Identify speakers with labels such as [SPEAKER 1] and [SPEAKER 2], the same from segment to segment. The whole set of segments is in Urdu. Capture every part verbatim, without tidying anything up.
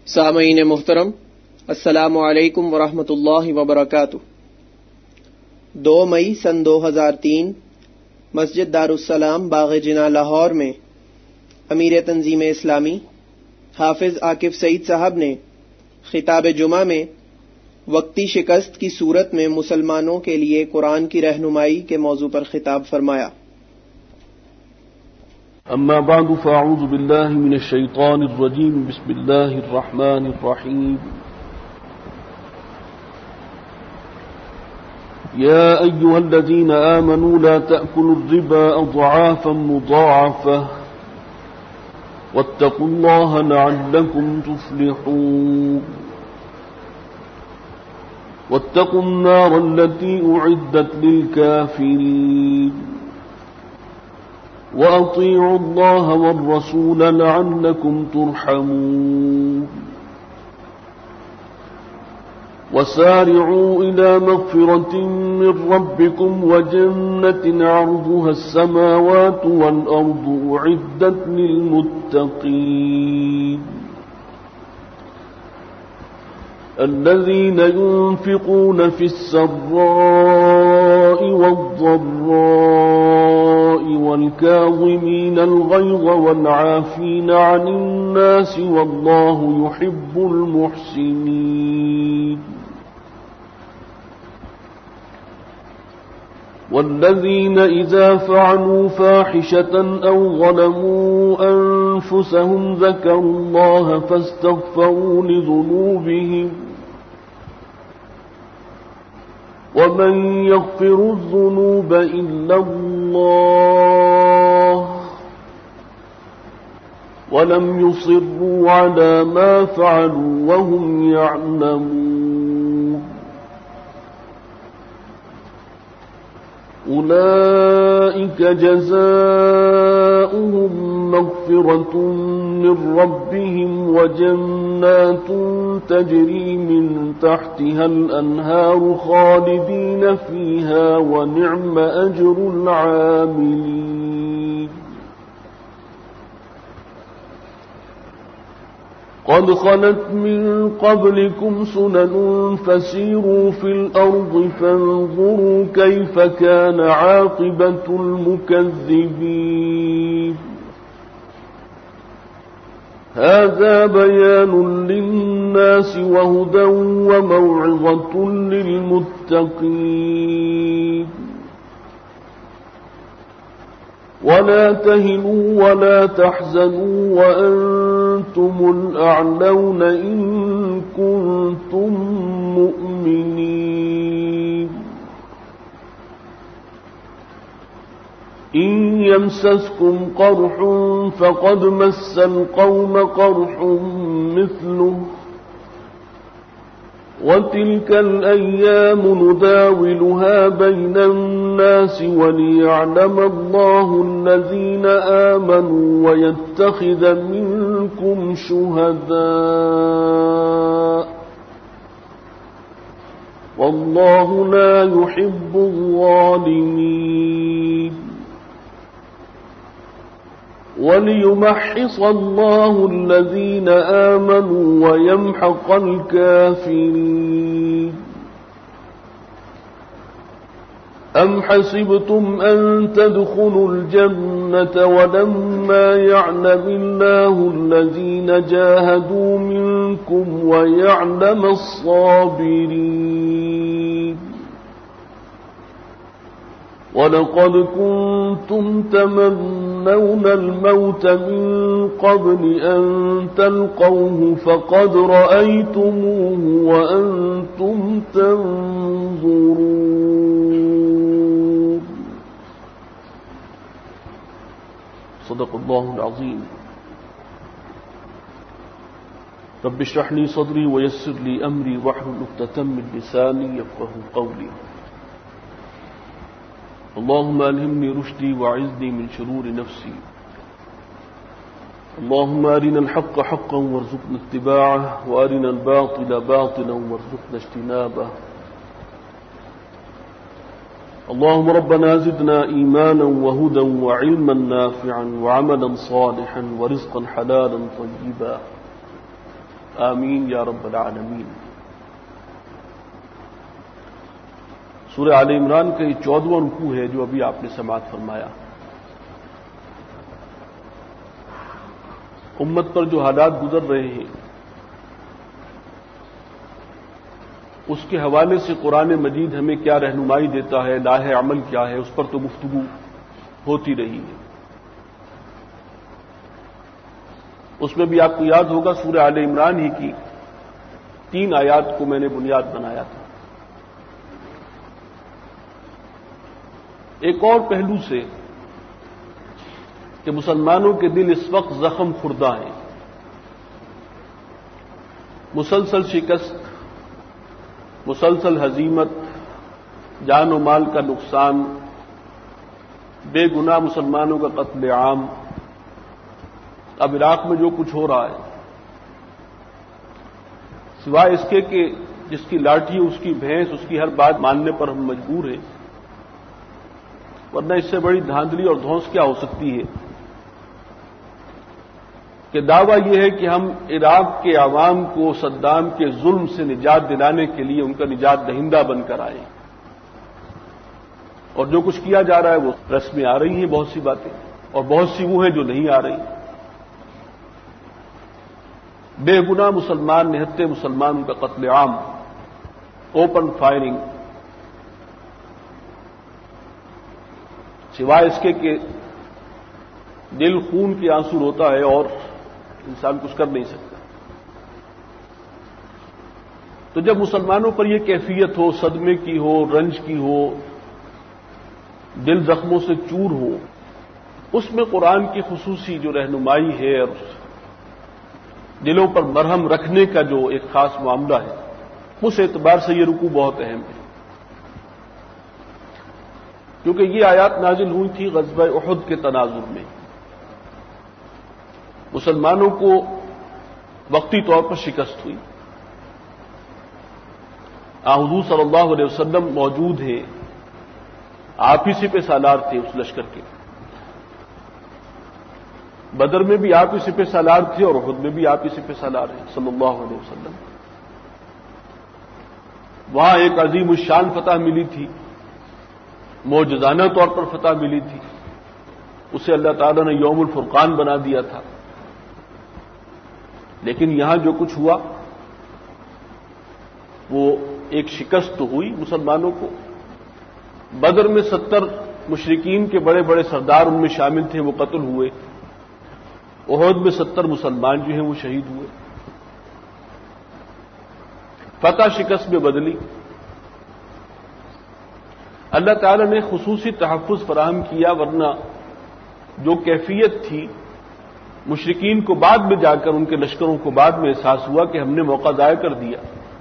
[SPEAKER 1] सामईन मुहतरम, अस्सलामु अलैकुम वरहमतुल्लाहि वबरकातुह। दो मई सन दो हजार तीन मस्जिद दारुस्सलाम बाग़-ए-जिना लाहौर में अमीर तंजीम इस्लामी हाफिज आकिफ सईद साहब ने खिताब जुमा में वक्ती शिकस्त की सूरत में मुसलमानों के लिए कुरान की रहनुमाई के मौजू पर खिताब फरमाया।
[SPEAKER 2] अम्मा बादु फ़अऊज़ु बिल्लाहि मिनश शैतानिर रजीम, बिस्मिल्लाहिर रहमानिर रहीम। या अय्युहल्लज़ीना आमनू ला तअकुलुर रिबा अज़आफ़न मुज़ाअफ़ह वत्तक़ुल्लाहा लअल्लकुम तुफ़्लिहून। वत्तक़ुन नारल्लती उइद्दत लिलकाफ़िरीन वअतीअू अल्लाह वर्रसूल लअल्लकुम तुरहमून। वसारि'ू इला मग़फ़िरतिन मिन रब्बिकुम वजन्नतिन अर्ज़ुहा अस्समावातु वल अर्ज़ु उइद्दत लिलमुत्तक़ीन الذين ينفقون في السراء والضراء والكاظمين الغيظ والعافين عن الناس والله يحب المحسنين والذين إذا فعلوا فاحشة أو ظلموا أنفسهم ذكروا الله فاستغفروا لذنوبهم ومن يغفر الذنوب إلا الله ولم يصروا على ما فعلوا وهم يعلمون أولئك جزاؤهم مغفرة من ربهم وجنات تجري من تحتها الأنهار خالدين فيها ونعم أجر العاملين قد خلت من قبلكم سنن فسيروا في الأرض فانظروا كيف كان عاقبة المكذبين هذا بيان للناس وهدى وموعظة للمتقين ولا تهنوا ولا تحزنوا وأنتم الأعلون إن كنتم مؤمنين إن يمسسكم قرح فقد مس القوم قرح مثله وتلك الأيام نداولها بين الناس وليعلم الله الذين آمنوا ويتخذ منكم شهداء والله لا يحب الظالمين وليمحص الله الذين آمنوا ويمحق الكافرين أم حسبتم أن تدخلوا الجنة ولما يعلم الله الذين جاهدوا منكم ويعلم الصابرين ولقد كنتم تمنون الموت من قبل أن تلقوه فقد رأيتموه وأنتم تنظرون صدق الله العظيم رب اشرح لي صدري ويسر لي أمري واحلل عقدة من لساني يفقهوا قولي اللهم ألهمني رشدي وأعذني من شرور نفسي اللهم أرنا الحق حقا وارزقنا اتباعه وأرنا الباطل باطلا وارزقنا اجتنابه اللهم ربنا زدنا إيمانا وهدى وعلما نافعا وعملا صالحا ورزقا حلالا طيبا آمین یا رب العالمین۔ سورہ آل عمران کا یہ چودواں رکوع ہے جو ابھی آپ نے سماعت فرمایا۔ امت پر جو حالات گزر رہے ہیں اس کے حوالے سے قرآن مجید ہمیں کیا رہنمائی دیتا ہے، لاہ عمل کیا ہے، اس پر تو گفتگو ہوتی رہی ہے۔ اس میں بھی آپ کو یاد ہوگا سورہ آل عمران ہی کی تین آیات کو میں نے بنیاد بنایا تھا۔ ایک اور پہلو سے کہ مسلمانوں کے دل اس وقت زخم خوردہ ہیں، مسلسل شکست، مسلسل ہزیمت، جان و مال کا نقصان، بے گناہ مسلمانوں کا قتل عام، اب عراق میں جو کچھ ہو رہا ہے، سوائے اس کے کہ جس کی لاٹھی اس کی بھینس اس کی ہر بات ماننے پر ہم مجبور ہیں، ورنہ اس سے بڑی دھاندلی اور دھونس کیا ہو سکتی ہے کہ دعویٰ یہ ہے کہ ہم عراق کے عوام کو صدام کے ظلم سے نجات دلانے کے لیے ان کا نجات دہندہ بن کر آئے، اور جو کچھ کیا جا رہا ہے وہ رسم میں آ رہی ہیں بہت سی باتیں، اور بہت سی وہ ہیں جو نہیں آ رہی۔ بے گناہ مسلمان، نہتے مسلمان، ان کا قتل عام، اوپن فائرنگ، سوائے اس کے کہ دل خون کے آنسو روتا ہے اور انسان کچھ کر نہیں سکتا۔ تو جب مسلمانوں پر یہ کیفیت ہو، صدمے کی ہو، رنج کی ہو، دل زخموں سے چور ہو، اس میں قرآن کی خصوصی جو رہنمائی ہے اور دلوں پر مرہم رکھنے کا جو ایک خاص معاملہ ہے، اس اعتبار سے یہ رکوع بہت اہم ہے، کیونکہ یہ آیات نازل ہوئی تھی غزوہ احد کے تناظر میں۔ مسلمانوں کو وقتی طور پر شکست ہوئی، آن حضور صلی اللہ علیہ وسلم موجود ہیں، آپ ہی سپہ سالار تھے اس لشکر کے، بدر میں بھی آپ ہی سپہ سالار تھے اور احد میں بھی آپ ہی سپہ سالار ہیں صلی اللہ علیہ وسلم۔ وہاں ایک عظیم الشان فتح ملی تھی، معجزانہ طور پر فتح ملی تھی، اسے اللہ تعالیٰ نے یوم الفرقان بنا دیا تھا۔ لیکن یہاں جو کچھ ہوا وہ ایک شکست تو ہوئی مسلمانوں کو۔ بدر میں ستر مشرکین کے بڑے بڑے سردار ان میں شامل تھے، وہ قتل ہوئے۔ احد میں ستر مسلمان جو ہیں وہ شہید ہوئے۔ فتح شکست میں بدلی، اللہ تعالی نے خصوصی تحفظ فراہم کیا، ورنہ جو کیفیت تھی مشرکین کو بعد میں جا کر ان کے لشکروں کو بعد میں احساس ہوا کہ ہم نے موقع ضائع کر دیا۔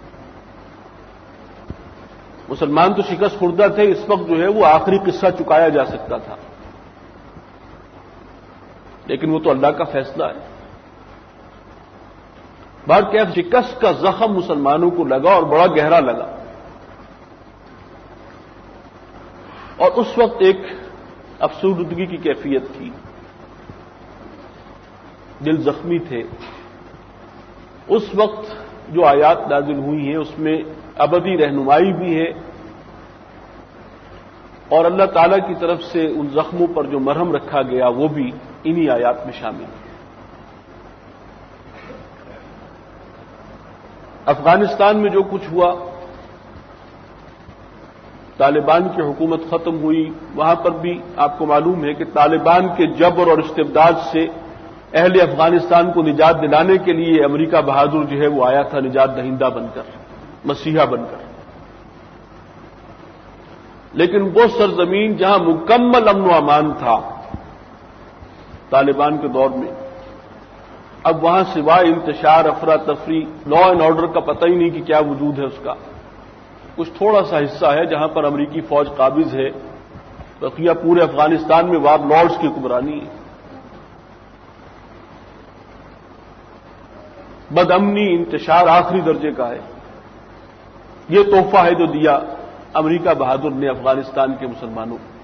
[SPEAKER 2] مسلمان تو شکست خوردہ تھے، اس وقت جو ہے وہ آخری قصہ چکایا جا سکتا تھا، لیکن وہ تو اللہ کا فیصلہ ہے۔ بہر کیف شکست کا زخم مسلمانوں کو لگا اور بڑا گہرا لگا، اور اس وقت ایک افسردگی کی کیفیت تھی، دل زخمی تھے۔ اس وقت جو آیات نازل ہوئی ہیں اس میں ابدی رہنمائی بھی ہے، اور اللہ تعالی کی طرف سے ان زخموں پر جو مرہم رکھا گیا وہ بھی انہی آیات میں شامل ہے۔ افغانستان میں جو کچھ ہوا، طالبان کی حکومت ختم ہوئی، وہاں پر بھی آپ کو معلوم ہے کہ طالبان کے جبر اور استبداد سے اہل افغانستان کو نجات دلانے کے لیے امریکہ بہادر جو ہے وہ آیا تھا نجات دہندہ بن کر، مسیحا بن کر۔ لیکن وہ سرزمین جہاں مکمل امن و امان تھا طالبان کے دور میں، اب وہاں سوائے انتشار، افراتفری، لا اینڈ آرڈر کا پتہ ہی نہیں کہ کیا وجود ہے اس کا۔ کچھ تھوڑا سا حصہ ہے جہاں پر امریکی فوج قابض ہے، بقیہ پورے افغانستان میں وار لارڈز کی حکمرانی ہے۔ بد امنی، انتشار آخری درجے کا ہے۔ یہ تحفہ ہے جو دیا امریکہ بہادر نے افغانستان کے مسلمانوں کو۔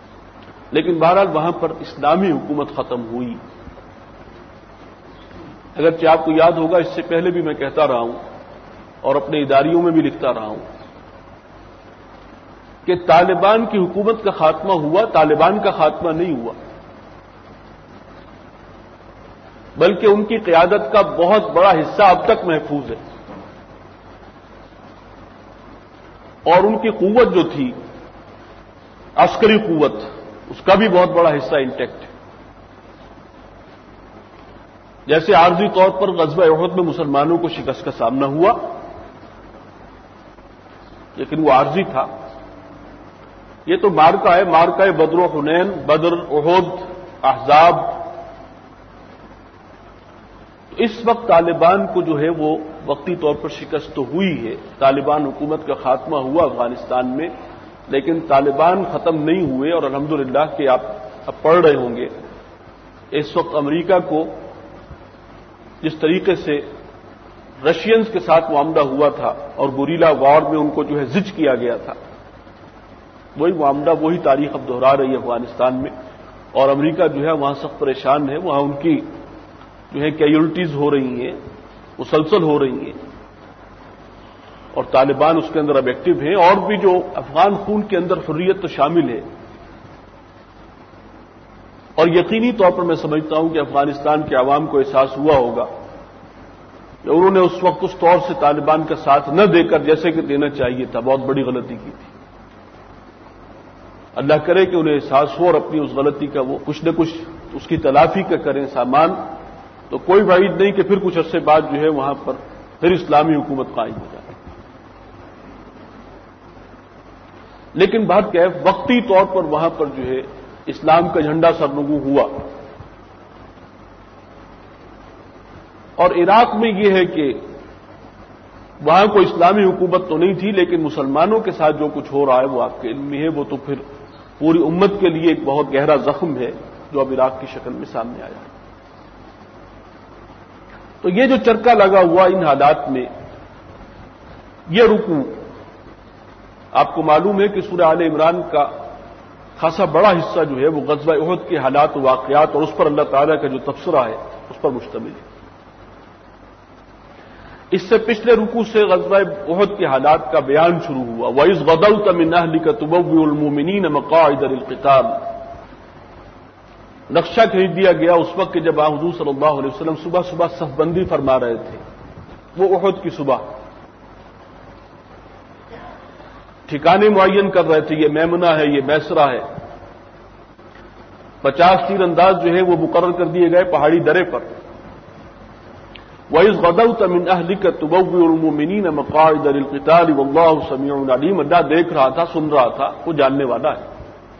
[SPEAKER 2] لیکن بہرحال وہاں پر اسلامی حکومت ختم ہوئی، اگرچہ آپ کو یاد ہوگا اس سے پہلے بھی میں کہتا رہا ہوں اور اپنے اداریوں میں بھی لکھتا رہا ہوں کہ طالبان کی حکومت کا خاتمہ ہوا، طالبان کا خاتمہ نہیں ہوا، بلکہ ان کی قیادت کا بہت بڑا حصہ اب تک محفوظ ہے، اور ان کی قوت جو تھی عسکری قوت، اس کا بھی بہت بڑا حصہ انٹیکٹ ہے۔ جیسے عارضی طور پر غزوہ احد میں مسلمانوں کو شکست کا سامنا ہوا، لیکن وہ عارضی تھا۔ یہ تو مارکا ہے، مارکا ہے بدر و حنین، بدر، احد، احزاب۔ اس وقت طالبان کو جو ہے وہ وقتی طور پر شکست تو ہوئی ہے، طالبان حکومت کا خاتمہ ہوا افغانستان میں، لیکن طالبان ختم نہیں ہوئے، اور الحمدللہ کہ آپ اب پڑھ رہے ہوں گے اس وقت امریکہ کو جس طریقے سے رشینز کے ساتھ معاملہ ہوا تھا اور گوریلا وار میں ان کو جو ہے زج کیا گیا تھا، وہی معاملہ، وہی تاریخ اب دہرا رہی ہے افغانستان میں، اور امریکہ جو ہے وہاں سخت پریشان ہے، وہاں ان کی جو ہے کیجولٹیز ہو رہی ہیں، مسلسل ہو رہی ہیں، اور طالبان اس کے اندر اب ایکٹیو ہیں، اور بھی جو افغان خون کے اندر حریت تو شامل ہے۔ اور یقینی طور پر میں سمجھتا ہوں کہ افغانستان کے عوام کو احساس ہوا ہوگا کہ انہوں نے اس وقت اس طور سے طالبان کا ساتھ نہ دے کر جیسے کہ دینا چاہیے تھا، بہت بڑی غلطی کی تھی۔ اللہ کرے کہ انہیں احساس ہو اور اپنی اس غلطی کا وہ کچھ نہ کچھ اس کی تلافی کا کریں سامان، تو کوئی وعید نہیں کہ پھر کچھ عرصے بعد جو ہے وہاں پر پھر اسلامی حکومت قائم ہو جائے۔ لیکن بات کیا ہے، وقتی طور پر وہاں پر جو ہے اسلام کا جھنڈا سرنگوں ہوا، اور عراق میں یہ ہے کہ وہاں کوئی اسلامی حکومت تو نہیں تھی، لیکن مسلمانوں کے ساتھ جو کچھ ہو رہا ہے وہ آپ کے علم میں ہے، وہ تو پھر پوری امت کے لیے ایک بہت گہرا زخم ہے جو اب عراق کی شکل میں سامنے آیا ہے۔ تو یہ جو چرکا لگا ہوا ان حالات میں، یہ رکوع آپ کو معلوم ہے کہ سورہ آل عمران کا خاصا بڑا حصہ جو ہے وہ غزوہ احد کے حالات و واقعات اور اس پر اللہ تعالیٰ کا جو تبصرہ ہے اس پر مشتمل ہے۔ اس سے پچھلے رکوع سے غزوہ احد کے حالات کا بیان شروع ہوا، وَإِذْ غَدَوْتَ مِنْ أَهْلِكَ تُبَوِّئُ الْمُؤْمِنِينَ مَقَاعِدَ لِلْقِتَالِ۔ نقشہ کھینچ دیا گیا اس وقت کہ جب حضور صلی اللہ علیہ وسلم صبح صبح صف بندی فرما رہے تھے، وہ احد کی صبح ٹھکانے معین کر رہے تھے، یہ میمنہ ہے، یہ میسرہ ہے، پچاس تیر انداز جو ہے وہ مقرر کر دیے گئے پہاڑی درے پر۔ وَإِذْ غَدَوْتَ مِنْ أَهْلِكَ تُبَوِّئُ الْمُؤْمِنِينَ مَقَاعِدَ لِلْقِتَالِ وَاللَّهُ سَمِيعٌ عَلِيمٌ۔ اللہ دیکھ رہا تھا، سن رہا تھا، وہ جاننے والا ہے۔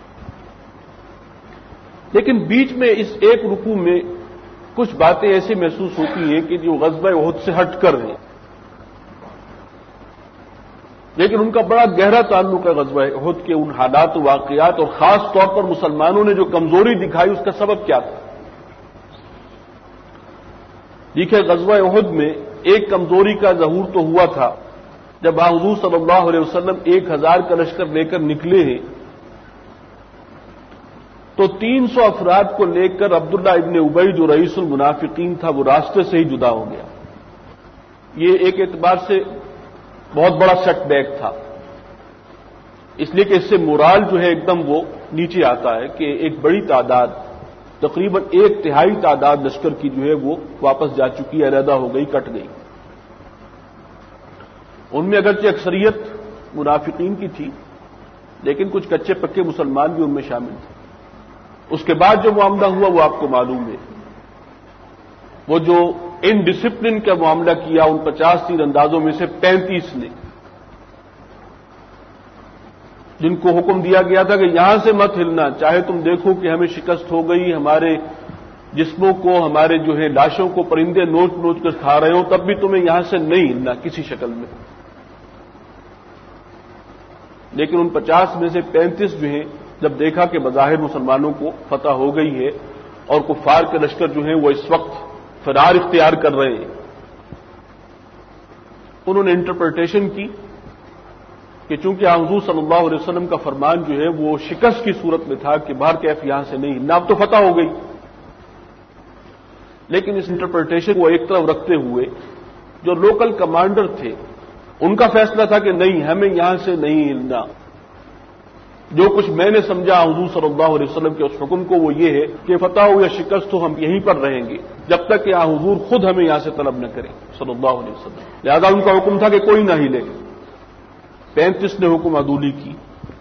[SPEAKER 2] لیکن بیچ میں اس ایک رکوع میں کچھ باتیں ایسی محسوس ہوتی ہیں کہ جو غزوہ احد سے ہٹ کر ہیں، لیکن ان کا بڑا گہرا تعلق ہے غزوہ احد کے ان حالات و واقعات، اور خاص طور پر مسلمانوں نے جو کمزوری دکھائی اس کا سبب کیا تھا۔ دیکھیں غزوہ احد میں ایک کمزوری کا ظہور تو ہوا تھا جب حضور صلی اللہ علیہ وسلم ایک ہزار کا لشکر لے کر نکلے ہیں تو تین سو افراد کو لے کر عبداللہ ابن ابی جو رئیس المنافقین تھا وہ راستے سے ہی جدا ہو گیا۔ یہ ایک اعتبار سے بہت بڑا سیٹ بیک تھا، اس لیے کہ اس سے مورال جو ہے ایک دم وہ نیچے آتا ہے کہ ایک بڑی تعداد، تقریباً ایک تہائی تعداد لشکر کی جو ہے وہ واپس جا چکی، علیحدہ ہو گئی، کٹ گئی۔ ان میں اگرچہ اکثریت منافقین کی تھی، لیکن کچھ کچے پکے مسلمان بھی ان میں شامل تھے۔ اس کے بعد جو معاملہ ہوا وہ آپ کو معلوم ہے، وہ جو ان ڈسپلن کا معاملہ کیا ان پچاس تیر اندازوں میں سے پینتیس نے، جن کو حکم دیا گیا تھا کہ یہاں سے مت ہلنا، چاہے تم دیکھو کہ ہمیں شکست ہو گئی، ہمارے جسموں کو، ہمارے جو ہے لاشوں کو پرندے نوچ نوچ کر کھا رہے ہوں، تب بھی تمہیں یہاں سے نہیں ہلنا کسی شکل میں۔ لیکن ان پچاس میں سے پینتیس جو ہیں جب دیکھا کہ بظاہر مسلمانوں کو فتح ہو گئی ہے اور کفار کے لشکر جو ہیں وہ اس وقت فرار اختیار کر رہے ہیں، انہوں نے انٹرپریٹیشن کی کہ چونکہ حضور صلی اللہ علیہ وسلم کا فرمان جو ہے وہ شکست کی صورت میں تھا کہ باہر کیف یہاں سے نہیں ہلنا، اب تو فتح ہو گئی، لیکن اس انٹرپریٹیشن کو ایک طرف رکھتے ہوئے جو لوکل کمانڈر تھے ان کا فیصلہ تھا کہ نہیں، ہمیں یہاں سے نہیں ہلنا، جو کچھ میں نے سمجھا حضور صلی اللہ علیہ وسلم کے اس حکم کو وہ یہ ہے کہ فتح ہو یا شکست ہو ہم یہیں پر رہیں گے جب تک کہ حضور خود ہمیں یہاں سے طلب نہ کریں صلی اللہ علیہ وسلم۔ لہذا ان کا حکم تھا کہ کوئی نہ ہلے۔ پینتیس نے حکم عدولی کی۔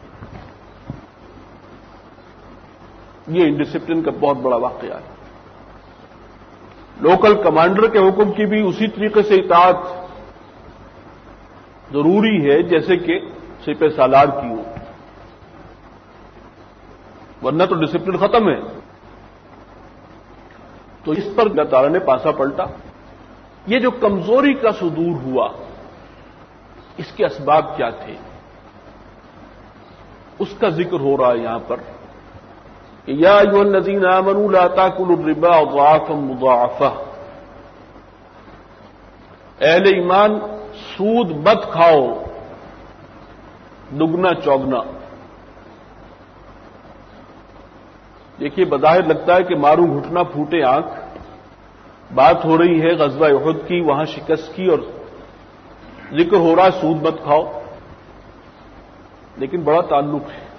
[SPEAKER 2] یہ انڈسپلن کا بہت بڑا واقعہ ہے۔ لوکل کمانڈر کے حکم کی بھی اسی طریقے سے اطاعت ضروری ہے جیسے کہ سپہ سالار کی ہو، ورنہ تو ڈسپلن ختم ہے۔ تو اس پر اللہ تعالیٰ نے پاسا پلٹا۔ یہ جو کمزوری کا صدور ہوا اس کے اسباب کیا تھے اس کا ذکر ہو رہا ہے یہاں پر کہ یا ایھا الذین آمنوا لا تاکلوا الربا اضعافا مضاعفہ، اہل ایمان سود مت کھاؤ دگنا چوگنا۔ دیکھیے بظاہر لگتا ہے کہ مارو گھٹنا پھوٹے آنکھ، بات ہو رہی ہے غزوہ احد کی، وہاں شکست کی اور ذکر ہو رہا ہے سود مت کھاؤ، لیکن بڑا تعلق ہے،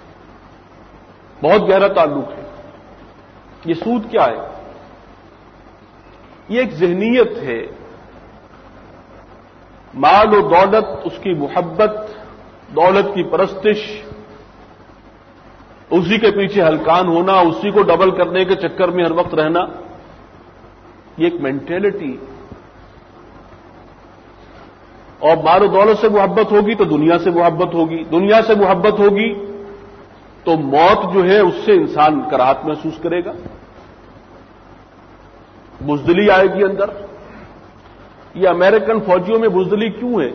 [SPEAKER 2] بہت گہرا تعلق ہے۔ یہ سود کیا ہے؟ یہ ایک ذہنیت ہے، مال و دولت، اس کی محبت، دولت کی پرستش، اسی کے پیچھے ہلکان ہونا، اسی کو ڈبل کرنے کے چکر میں ہر وقت رہنا، یہ ایک مینٹلٹی۔ اور مال و دولت سے محبت ہوگی تو دنیا سے محبت ہوگی، دنیا سے محبت ہوگی تو موت جو ہے اس سے انسان کراہت محسوس کرے گا، بزدلی آئے گی اندر۔ یہ امریکن فوجیوں میں بزدلی کیوں ہے؟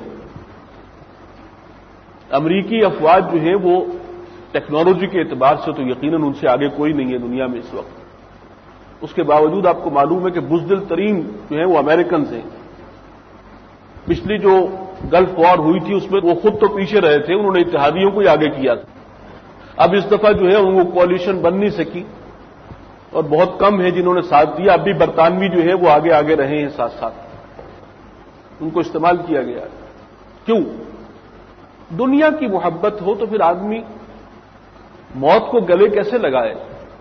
[SPEAKER 2] امریکی افواج جو ہیں وہ ٹیکنالوجی کے اعتبار سے تو یقیناً ان سے آگے کوئی نہیں ہے دنیا میں اس وقت، اس کے باوجود آپ کو معلوم ہے کہ بزدل ترین جو ہیں وہ امریکنز ہیں۔ پچھلی جو گلف وار ہوئی تھی اس میں وہ خود تو پیچھے رہے تھے، انہوں نے اتحادیوں کو ہی آگے کیا تھا۔ اب اس دفعہ جو ہے ان کو کوalition بن نہیں سکی اور بہت کم ہے جنہوں نے ساتھ دیا۔ اب بھی برطانوی جو ہے وہ آگے آگے رہے ہیں، ساتھ ساتھ ان کو استعمال کیا گیا۔ کیوں؟ دنیا کی محبت ہو تو پھر آدمی موت کو گلے کیسے لگائے؟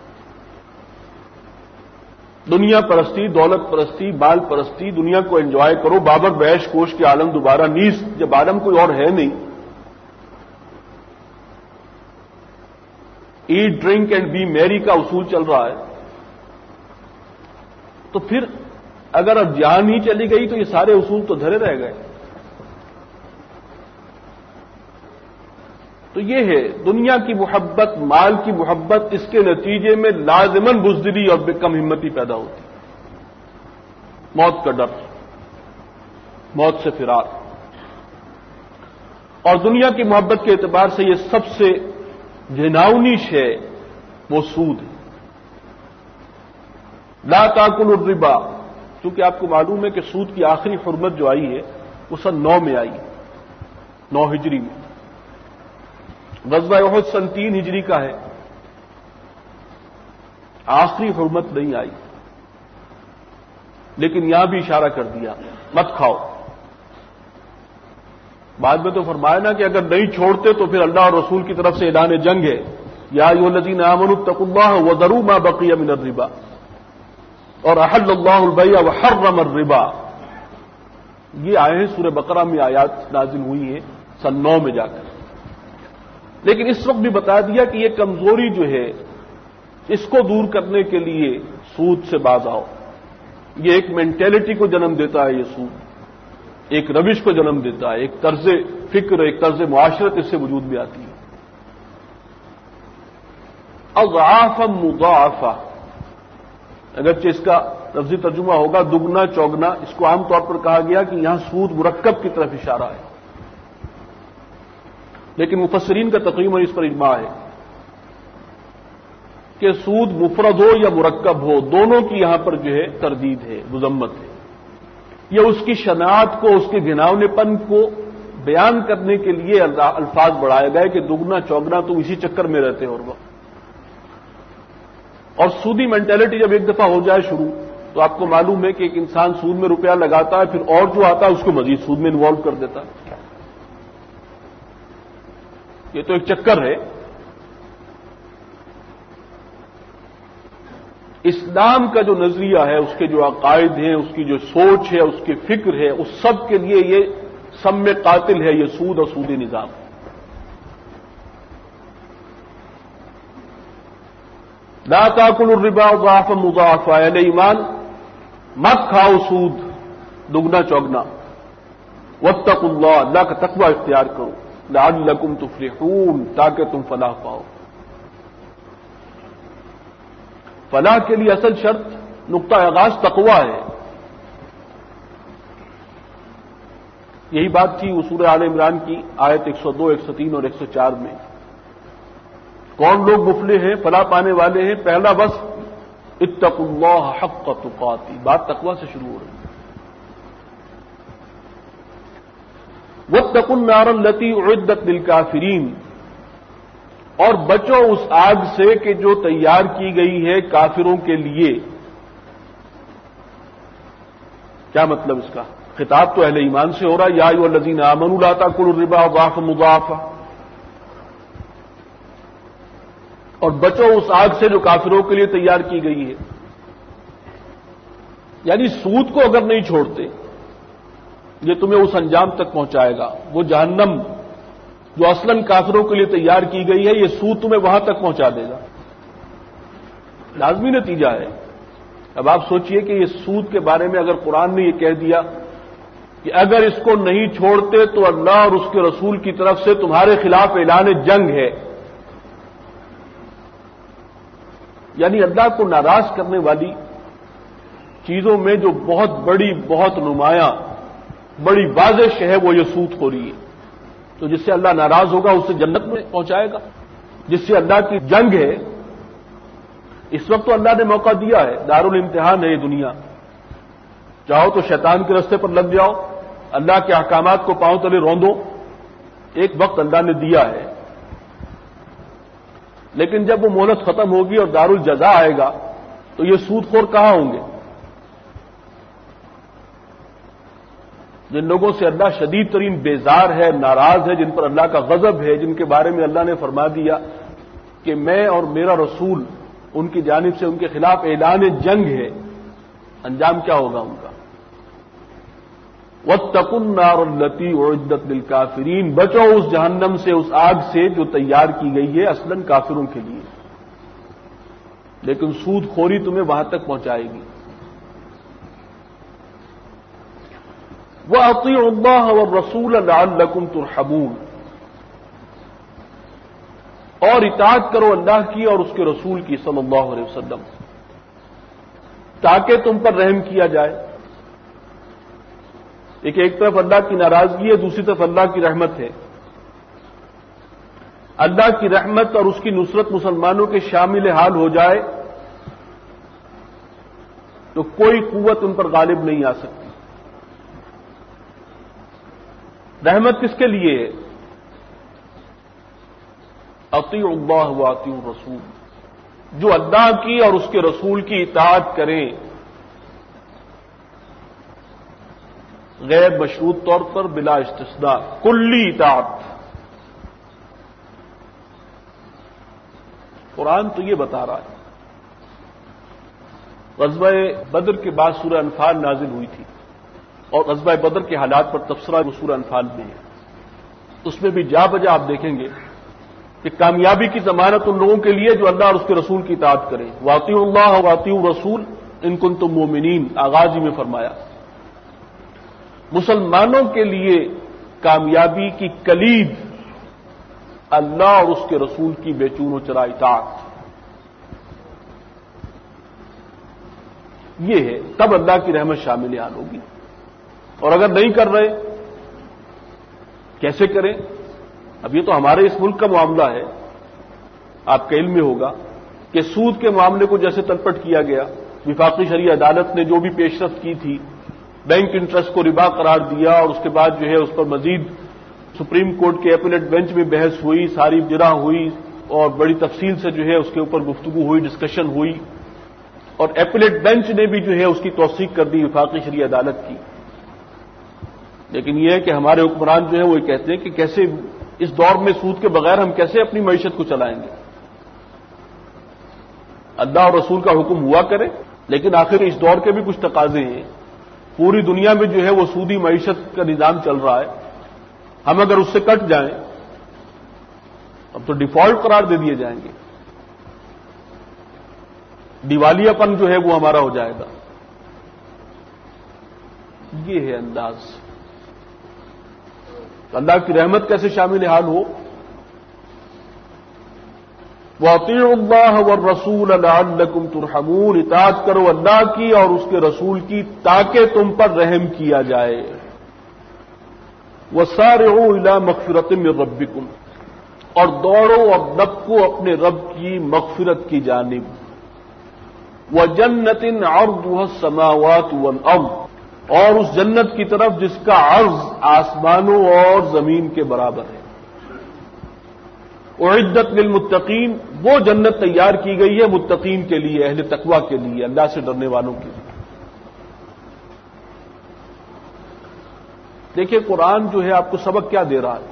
[SPEAKER 2] دنیا پرستی، دولت پرستی، بال پرستی، دنیا کو انجوائے کرو، بابر بیش کوش کے عالم دوبارہ نیز، جب عالم کوئی اور ہے نہیں۔ ایٹ ڈرنک اینڈ بی میری کا اصول چل رہا ہے، تو پھر اگر اب جان ہی چلی گئی تو یہ سارے اصول تو دھرے رہ گئے۔ تو یہ ہے دنیا کی محبت، مال کی محبت، اس کے نتیجے میں لازماً بزدلی اور بے کم ہمتی پیدا ہوتی، موت کا ڈر، موت سے فرار۔ اور دنیا کی محبت کے اعتبار سے یہ سب سے گھناؤنی شے وہ سود ہے۔ لا تاکلوا الربا، کیونکہ آپ کو معلوم ہے کہ سود کی آخری حرمت جو آئی ہے وہ سن نو میں آئی، نو ہجری میں۔ غزوہ احد سن تین ہجری کا ہے، آخری حرمت نہیں آئی، لیکن یہاں بھی اشارہ کر دیا مت کھاؤ۔ بعد میں تو فرمایا نا کہ اگر نہیں چھوڑتے تو پھر اللہ اور رسول کی طرف سے اعلان جنگ ہے، یا ایھا الذین آمنوا اتقوا اللہ وذروا ما بقی من الربا، اور احل اللہ البیع وحرم الربا۔ یہ آئے ہیں سورہ بقرہ میں آیات نازل ہوئی ہیں سن نو میں جا کر۔ لیکن اس وقت بھی بتا دیا کہ یہ کمزوری جو ہے اس کو دور کرنے کے لیے سود سے باز آؤ۔ یہ ایک مینٹلٹی کو جنم دیتا ہے، یہ سود ایک روش کو جنم دیتا ہے، ایک طرز فکر، ایک طرز معاشرت اس سے وجود میں آتی ہے۔ اضعافا مضاعفہ، اگرچہ اس کا لفظی ترجمہ ہوگا دگنا چوگنا، اس کو عام طور پر کہا گیا کہ یہاں سود مرکب کی طرف اشارہ ہے، لیکن مفسرین کا تقریباً اس پر اجماع ہے کہ سود مفرد ہو یا مرکب ہو، دونوں کی یہاں پر جو ہے تردید ہے، مذمت ہے۔ یہ اس کی شناعت کو، اس کے گھناؤنے پن کو بیان کرنے کے لیے الفاظ بڑھائے گئے کہ دگنا چوگنا تم اسی چکر میں رہتے ہو ہر وقت۔ اور سودی مینٹلٹی جب ایک دفعہ ہو جائے شروع تو آپ کو معلوم ہے کہ ایک انسان سود میں روپیہ لگاتا ہے، پھر اور جو آتا ہے اس کو مزید سود میں انوالو کر دیتا ہے. یہ تو ایک چکر ہے. اسلام کا جو نظریہ ہے، اس کے جو عقائد ہیں، اس کی جو سوچ ہے، اس کی فکر ہے، اس سب کے لیے یہ سم قاتل ہے، یہ سود اور سودی نظام. لا تاکلوا الربا ضعفا مضاعفا، اہل ایمان مت کھاؤ سود دگنا چوگنا. واتقوا اللہ، اللہ کا تقوی اختیار کرو. لعلکم تفلحون، تاکہ تم فلاح پاؤ. فلاح کے لیے اصل شرط نقطہ آغاز تقوی ہے. یہی بات تھی سورہ آل عمران کی آیت ایک سو دو، ایک سو تین اور ایک سو چار میں. کون لوگ مفلح ہیں، فلاح پانے والے ہیں؟ پہلا بس اتقوا اللہ حق تقاتی، بات تقوی سے شروع ہو رہی ہے. واتقوا النار التي اعدت للكافرين، اور بچو اس آگ سے کہ جو تیار کی گئی ہے کافروں کے لیے. کیا مطلب اس کا؟ خطاب تو اہل ایمان سے ہو رہا ہے، یا ایھا الذین آمنوا لا تاکلوا الربا ضعفا مضاعفا، اور بچو اس آگ سے جو کافروں کے لیے تیار کی گئی ہے. یعنی سود کو اگر نہیں چھوڑتے یہ تمہیں اس انجام تک پہنچائے گا. وہ جہنم جو اصلاً کافروں کے لیے تیار کی گئی ہے، یہ سود تمہیں وہاں تک پہنچا دے گا. لازمی نتیجہ ہے. اب آپ سوچئے کہ یہ سود کے بارے میں اگر قرآن نے یہ کہہ دیا کہ اگر اس کو نہیں چھوڑتے تو اللہ اور اس کے رسول کی طرف سے تمہارے خلاف اعلان جنگ ہے، یعنی اللہ کو ناراض کرنے والی چیزوں میں جو بہت بڑی، بہت نمایاں، بڑی واضح شے ہے وہ یہ سود خوری ہے. تو جس سے اللہ ناراض ہوگا اسے جنت میں پہنچائے گا. جس سے اللہ کی جنگ ہے، اس وقت تو اللہ نے موقع دیا ہے، دارالامتحان ہے یہ دنیا. چاہو تو شیطان کے رستے پر لگ جاؤ، اللہ کے احکامات کو پاؤں تلے روندو، ایک وقت اللہ نے دیا ہے. لیکن جب وہ مہلت ختم ہوگی اور دارالجزا آئے گا تو یہ سود خور کہاں ہوں گے؟ جن لوگوں سے اللہ شدید ترین بیزار ہے، ناراض ہے، جن پر اللہ کا غضب ہے، جن کے بارے میں اللہ نے فرما دیا کہ میں اور میرا رسول ان کی جانب سے ان کے خلاف اعلان جنگ ہے، انجام کیا ہوگا ان کا؟ واتقوا النار التي اعدت للكافرين، بچو اس جہنم سے، اس آگ سے جو تیار کی گئی ہے اصلاً کافروں کے لیے. لیکن سود خوری تمہیں وہاں تک پہنچائے گی. وَأَطِيعُوا اللَّهَ وَالرَّسُولَ لَعَلَّكُمْ تُرْحَمُونَ، اور اطاعت کرو اللہ کی اور اس کے رسول کی صلی اللہ علیہ وسلم، تاکہ تم پر رحم کیا جائے. ایک ایک طرف اللہ کی ناراضگی ہے، دوسری طرف اللہ کی رحمت ہے. اللہ کی رحمت اور اس کی نصرت مسلمانوں کے شامل حال ہو جائے تو کوئی قوت ان پر غالب نہیں آ سکتی. رحمت کس کے لیے ہے؟ اطیعوا اللہ واطیعوا الرسول، جو اللہ کی اور اس کے رسول کی اطاعت کریں غیر مشروط طور پر، بلا استثناء، کلی اطاعت. قرآن تو یہ بتا رہا ہے. غزوہ بدر کے بعد سورہ انفال نازل ہوئی تھی، اور غزوہ بدر کے حالات پر تبصرہ وہ سورہ انفال میں ہے. اس میں بھی جا بجا آپ دیکھیں گے کہ کامیابی کی ضمانت ان لوگوں کے لیے جو اللہ اور اس کے رسول کی اطاعت کریں. واطیعوا اللہ واطیعوا الرسول ان کنتم مؤمنین، آغاز ہی میں فرمایا. مسلمانوں کے لیے کامیابی کی کلید اللہ اور اس کے رسول کی بے چون و چرا اطاعت. یہ ہے، تب اللہ کی رحمت شامل حال ہوگی. اور اگر نہیں کر رہے کیسے کریں؟ اب یہ تو ہمارے اس ملک کا معاملہ ہے. آپ کے علم میں ہوگا کہ سود کے معاملے کو جیسے تلپٹ کیا گیا، وفاقی شرعی عدالت نے جو بھی پیش رفت کی تھی، بینک انٹرسٹ کو ربا قرار دیا، اور اس کے بعد جو ہے اس پر مزید سپریم کورٹ کے اپیلیٹ بینچ میں بحث ہوئی، ساری جرح ہوئی، اور بڑی تفصیل سے جو ہے اس کے اوپر گفتگو ہوئی، ڈسکشن ہوئی. اور ایپلیٹ بینچ نے بھی جو ہے اس کی توثیق کر دی وفاقی شرعی عدالت کی. لیکن یہ ہے کہ ہمارے حکمران جو ہے وہ یہ کہتے ہیں کہ کیسے اس دور میں سود کے بغیر ہم کیسے اپنی معیشت کو چلائیں گے. اللہ اور رسول کا حکم ہوا کرے، لیکن آخر اس دور کے بھی کچھ تقاضے ہیں. پوری دنیا میں جو ہے وہ سودی معیشت کا نظام چل رہا ہے. ہم اگر اس سے کٹ جائیں اب تو ڈیفالٹ قرار دے دیے جائیں گے، دیوالیہ پن جو ہے وہ ہمارا ہو جائے گا. یہ ہے انداز. اللہ کی رحمت کیسے شامل حال ہو. وَأَطِيعُوا اللَّهَ وَالرَّسُولَ لَعَلَّكُمْ تُرْحَمُونَ، اطاعت کرو اللہ کی اور اس کے رسول کی تاکہ تم پر رحم کیا جائے. وَسَارِعُوا إِلَى مَغْفِرَةٍ مِّن رَّبِّكُمْ، اور دوڑو اور دبکو اپنے رب کی مغفرت کی جانب. وَجَنَّةٍ عَرْضُهَا السَّمَاوَاتُ وَالْأَرْضُ، اور اس جنت کی طرف جس کا عرض آسمانوں اور زمین کے برابر ہے. اعدت للمتقین، وہ جنت تیار کی گئی ہے متقین کے لیے، اہل تقوی کے لیے، اللہ سے ڈرنے والوں کے لیے. دیکھیے قرآن جو ہے آپ کو سبق کیا دے رہا ہے.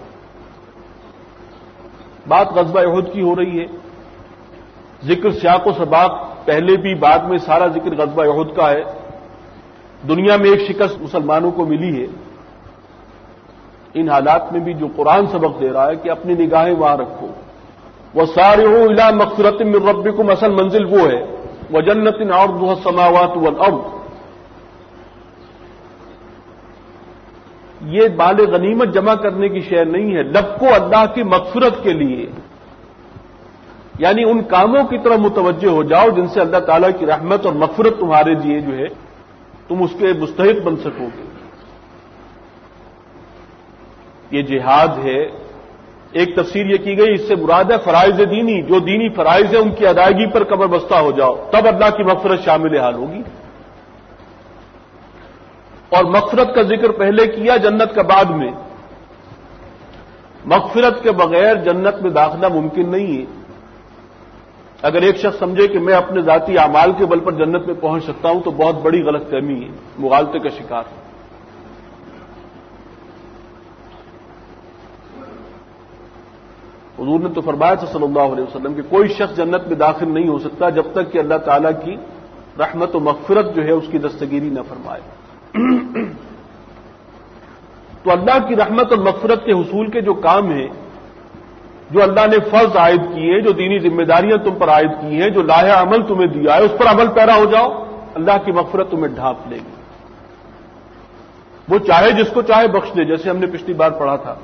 [SPEAKER 2] بات غزوہ احد کی ہو رہی ہے، ذکر سیاق و سباق پہلے بھی بعد میں سارا ذکر غزوہ احد کا ہے. دنیا میں ایک شکست مسلمانوں کو ملی ہے. ان حالات میں بھی جو قرآن سبق دے رہا ہے کہ اپنی نگاہیں وہاں رکھو. وَسَارِعُوا إِلَى مَغْفِرَةٍ مِّن رَّبِّكُمْ، اصل منزل وہ ہے. وَجَنَّةٍ عَرْضُهَا السَّمَاوَاتُ وَالْأَرْضُ، یہ مال غنیمت جمع کرنے کی شے نہیں ہے، لب کو اللہ کی مغفرت کے لیے، یعنی ان کاموں کی طرف متوجہ ہو جاؤ جن سے اللہ تعالیٰ کی رحمت اور مغفرت تمہارے لیے جو ہے تم اس کے مستحق بن سکو گے. یہ جہاد ہے. ایک تفسیر یہ کی گئی اس سے مراد ہے فرائض دینی، جو دینی فرائض ہیں ان کی ادائیگی پر کمر بستہ ہو جاؤ، تب اللہ کی مغفرت شامل حال ہوگی. اور مغفرت کا ذکر پہلے کیا، جنت کا بعد میں. مغفرت کے بغیر جنت میں داخلہ ممکن نہیں ہے. اگر ایک شخص سمجھے کہ میں اپنے ذاتی اعمال کے بل پر جنت میں پہنچ سکتا ہوں تو بہت بڑی غلط فہمی ہے، مغالطے کا شکار ہے. حضور نے تو فرمایا تھا صلی اللہ علیہ وسلم کہ کوئی شخص جنت میں داخل نہیں ہو سکتا جب تک کہ اللہ تعالیٰ کی رحمت و مغفرت جو ہے اس کی دستگیری نہ فرمائے. تو اللہ کی رحمت اور مغفرت کے حصول کے جو کام ہیں، جو اللہ نے فرض عائد کیے، جو دینی ذمہ داریاں تم پر عائد کی ہیں، جو لاحہ عمل تمہیں دیا ہے، اس پر عمل پیرا ہو جاؤ، اللہ کی مغفرت تمہیں ڈھانپ لے گی. وہ چاہے جس کو چاہے بخش دے، جیسے ہم نے پچھلی بار پڑھا تھا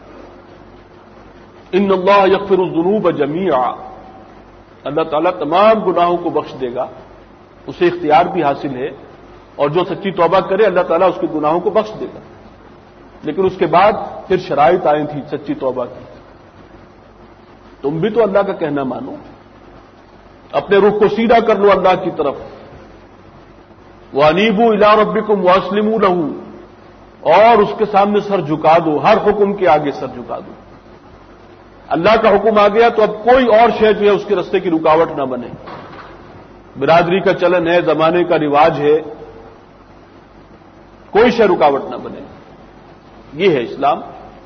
[SPEAKER 2] ان اللہ یغفر الذنوب جمیعا، اللہ تعالیٰ تمام گناہوں کو بخش دے گا، اسے اختیار بھی حاصل ہے، اور جو سچی توبہ کرے اللہ تعالیٰ اس کے گناہوں کو بخش دے گا. لیکن اس کے بعد پھر شرائط آئی تھی سچی توبہ کی. تم بھی تو اللہ کا کہنا مانو، اپنے رخ کو سیدھا کر لو اللہ کی طرف. وَأَنِيبُوا إِلَىٰ رَبِّكُمْ وَأَسْلِمُوا لَهُ، اور اس کے سامنے سر جھکا دو، ہر حکم کے آگے سر جھکا دو. اللہ کا حکم آ گیا تو اب کوئی اور شے جو ہے اس کے راستے کی رکاوٹ نہ بنے. برادری کا چلن ہے، زمانے کا رواج ہے، کوئی شے رکاوٹ نہ بنے. یہ ہے اسلام،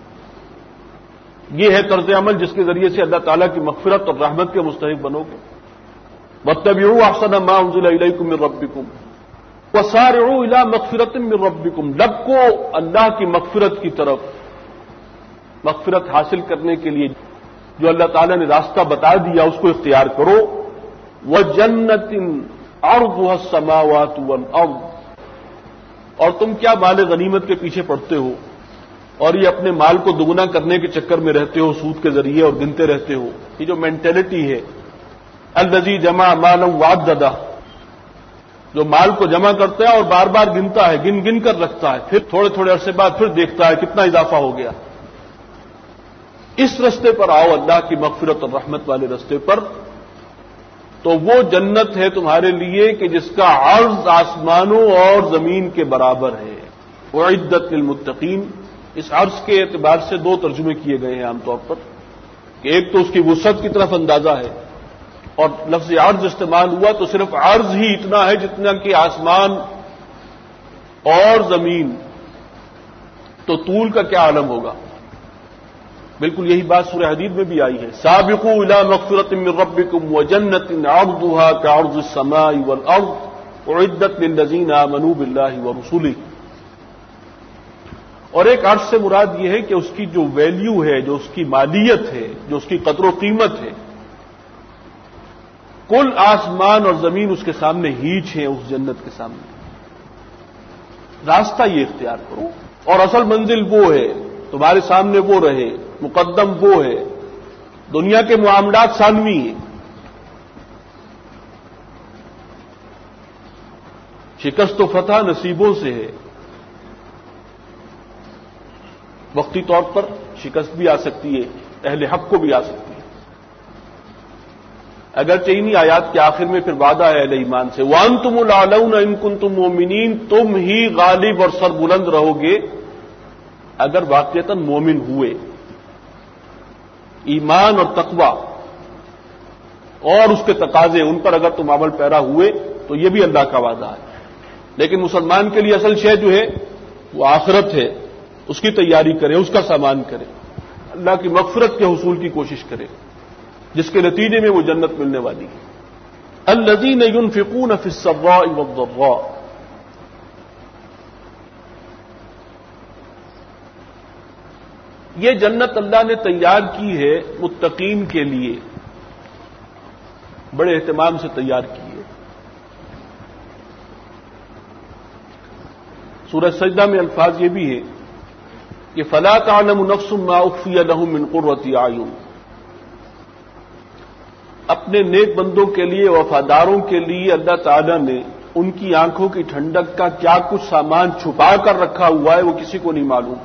[SPEAKER 2] یہ ہے طرز عمل جس کے ذریعے سے اللہ تعالیٰ کی مغفرت اور رحمت کے مستحق بنو گے. وَاتَّبِعُوا أَحْسَنَ مَا أُنزِلَ إِلَيْكُم مِّن رَّبِّكُمْ وَسَارِعُوا إِلَىٰ مَغْفِرَةٍ مِّن رَّبِّكُمْ، لب کو اللہ کی مغفرت کی طرف، مغفرت حاصل کرنے کے لیے جو اللہ تعالیٰ نے راستہ بتا دیا اس کو اختیار کرو. وَجَنَّةٍ عَرْضُهَا السَّمَاوَاتُ وَالْأَرْضُ، اور تم کیا مال غنیمت کے پیچھے پڑتے ہو اور یہ اپنے مال کو دگنا کرنے کے چکر میں رہتے ہو، سود کے ذریعے، اور گنتے رہتے ہو. یہ جو مینٹلٹی ہے، الذی جمع مالا وعددہ، جو مال کو جمع کرتا ہے اور بار بار گنتا ہے، گن گن کر رکھتا ہے، پھر تھوڑے تھوڑے عرصے بعد پھر دیکھتا ہے کتنا اضافہ ہو گیا. اس رستے پر آؤ، اللہ کی مغفرت اور رحمت والے رستے پر، تو وہ جنت ہے تمہارے لیے کہ جس کا عرض آسمانوں اور زمین کے برابر ہے. اعدت للمتقین، اس عرض کے اعتبار سے دو ترجمے کیے گئے ہیں عام طور پر، کہ ایک تو اس کی وسعت کی طرف اندازہ ہے اور لفظ عرض استعمال ہوا تو صرف عرض ہی اتنا ہے جتنا کہ آسمان اور زمین، تو طول کا کیا عالم ہوگا؟ بالکل یہی بات سورہ حدید میں بھی آئی ہے، سابقوا الی مغفرۃ من ربکم وجنۃ عرضها كعرض السماء والارض اعدت للذین آمنوا باللہ ورسلہ۔ اور ایک عرض سے مراد یہ ہے کہ اس کی جو ویلیو ہے، جو اس کی مالیت ہے، جو اس کی قدر و قیمت ہے، کل آسمان اور زمین اس کے سامنے ہیچ ہیں، اس جنت کے سامنے۔ راستہ یہ اختیار کرو، اور اصل منزل وہ ہے، تمہارے سامنے وہ رہے، مقدم وہ ہے، دنیا کے معاملات ثانوی ہیں۔ شکست و فتح نصیبوں سے ہے، وقتی طور پر شکست بھی آ سکتی ہے، اہل حق کو بھی آ سکتی ہے۔ اگرچہ انہی آیات کے آخر میں پھر وعدہ ہے اہل ایمان سے، وَأَنْتُمُ الْأَعْلَوْنَ إِن كُنتُم مُؤْمِنِينَ، تم ہی غالب اور سربلند رہو گے اگر واقعتاً مومن ہوئے۔ ایمان اور تقوی اور اس کے تقاضے، ان پر اگر تم عمل پیرا ہوئے تو یہ بھی اللہ کا وعدہ ہے۔ لیکن مسلمان کے لیے اصل شے جو ہے وہ آخرت ہے، اس کی تیاری کرے، اس کا سامان کرے، اللہ کی مغفرت کے حصول کی کوشش کرے، جس کے نتیجے میں وہ جنت ملنے والی ہے۔ الذین ينفقون فی السراء والضراء، یہ جنت اللہ نے تیار کی ہے متقین کے لیے، بڑے اہتمام سے تیار کی ہے۔ سورہ سجدہ میں الفاظ یہ بھی ہے کہ فلا تعلم نفس ما اخفی لهم من قرۃ اعین، اپنے نیک بندوں کے لیے، وفاداروں کے لیے اللہ تعالیٰ نے ان کی آنکھوں کی ٹھنڈک کا کیا کچھ سامان چھپا کر رکھا ہوا ہے وہ کسی کو نہیں معلوم۔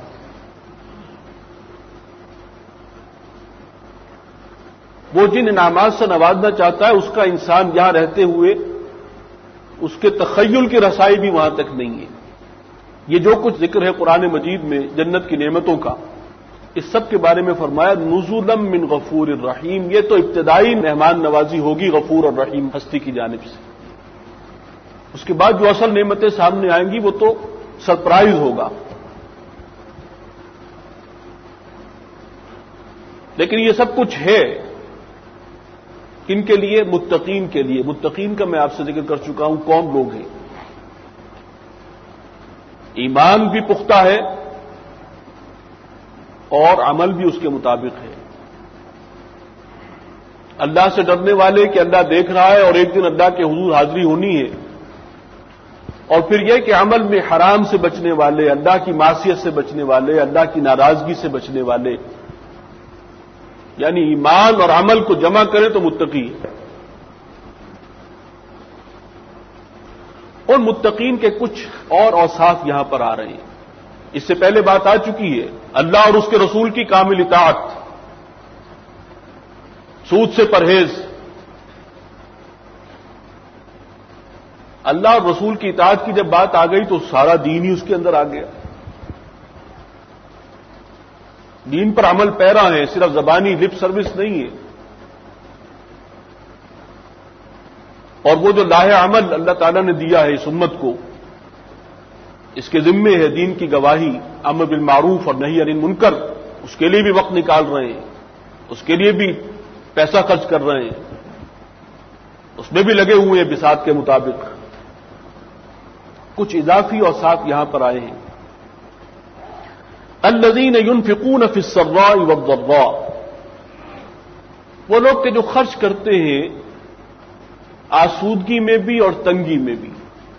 [SPEAKER 2] وہ جن انعامات سے نوازنا چاہتا ہے اس کا انسان یہاں رہتے ہوئے اس کے تخیل کی رسائی بھی وہاں تک نہیں ہے۔ یہ جو کچھ ذکر ہے قرآن مجید میں جنت کی نعمتوں کا، اس سب کے بارے میں فرمایا نزلا من غفور الرحیم، یہ تو ابتدائی مہمان نوازی ہوگی غفور اور رحیم ہستی کی جانب سے۔ اس کے بعد جو اصل نعمتیں سامنے آئیں گی وہ تو سرپرائز ہوگا۔ لیکن یہ سب کچھ ہے کن کے لیے؟ متقین کے لیے۔ متقین کا میں آپ سے ذکر کر چکا ہوں کون لوگ ہیں۔ ایمان بھی پختہ ہے اور عمل بھی اس کے مطابق ہے۔ اللہ سے ڈرنے والے کہ اللہ دیکھ رہا ہے اور ایک دن اللہ کے حضور حاضری ہونی ہے، اور پھر یہ کہ عمل میں حرام سے بچنے والے، اللہ کی معصیت سے بچنے والے، اللہ کی ناراضگی سے بچنے والے، یعنی ایمان اور عمل کو جمع کریں تو متقی ہے۔ اور متقین کے کچھ اور اوصاف یہاں پر آ رہے ہیں۔ اس سے پہلے بات آ چکی ہے، اللہ اور اس کے رسول کی کامل اطاعت، سود سے پرہیز۔ اللہ اور رسول کی اطاعت کی جب بات آ گئی تو سارا دین ہی اس کے اندر آ گیا۔ دین پر عمل پیرا ہے، صرف زبانی لپ سروس نہیں ہے۔ اور وہ جو لاہ عمل اللہ تعالیٰ نے دیا ہے اس امت کو، اس کے ذمے ہے دین کی گواہی، امر بالمعروف اور نہی عن المنکر، اس کے لیے بھی وقت نکال رہے ہیں، اس کے لیے بھی پیسہ خرچ کر رہے ہیں، اس میں بھی لگے ہوئے ہیں بساط کے مطابق۔ کچھ اضافی اوصاف یہاں پر آئے ہیں۔ الذین ينفقون فی السراء والضراء، وہ لوگ کہ جو خرچ کرتے ہیں آسودگی میں بھی اور تنگی میں بھی۔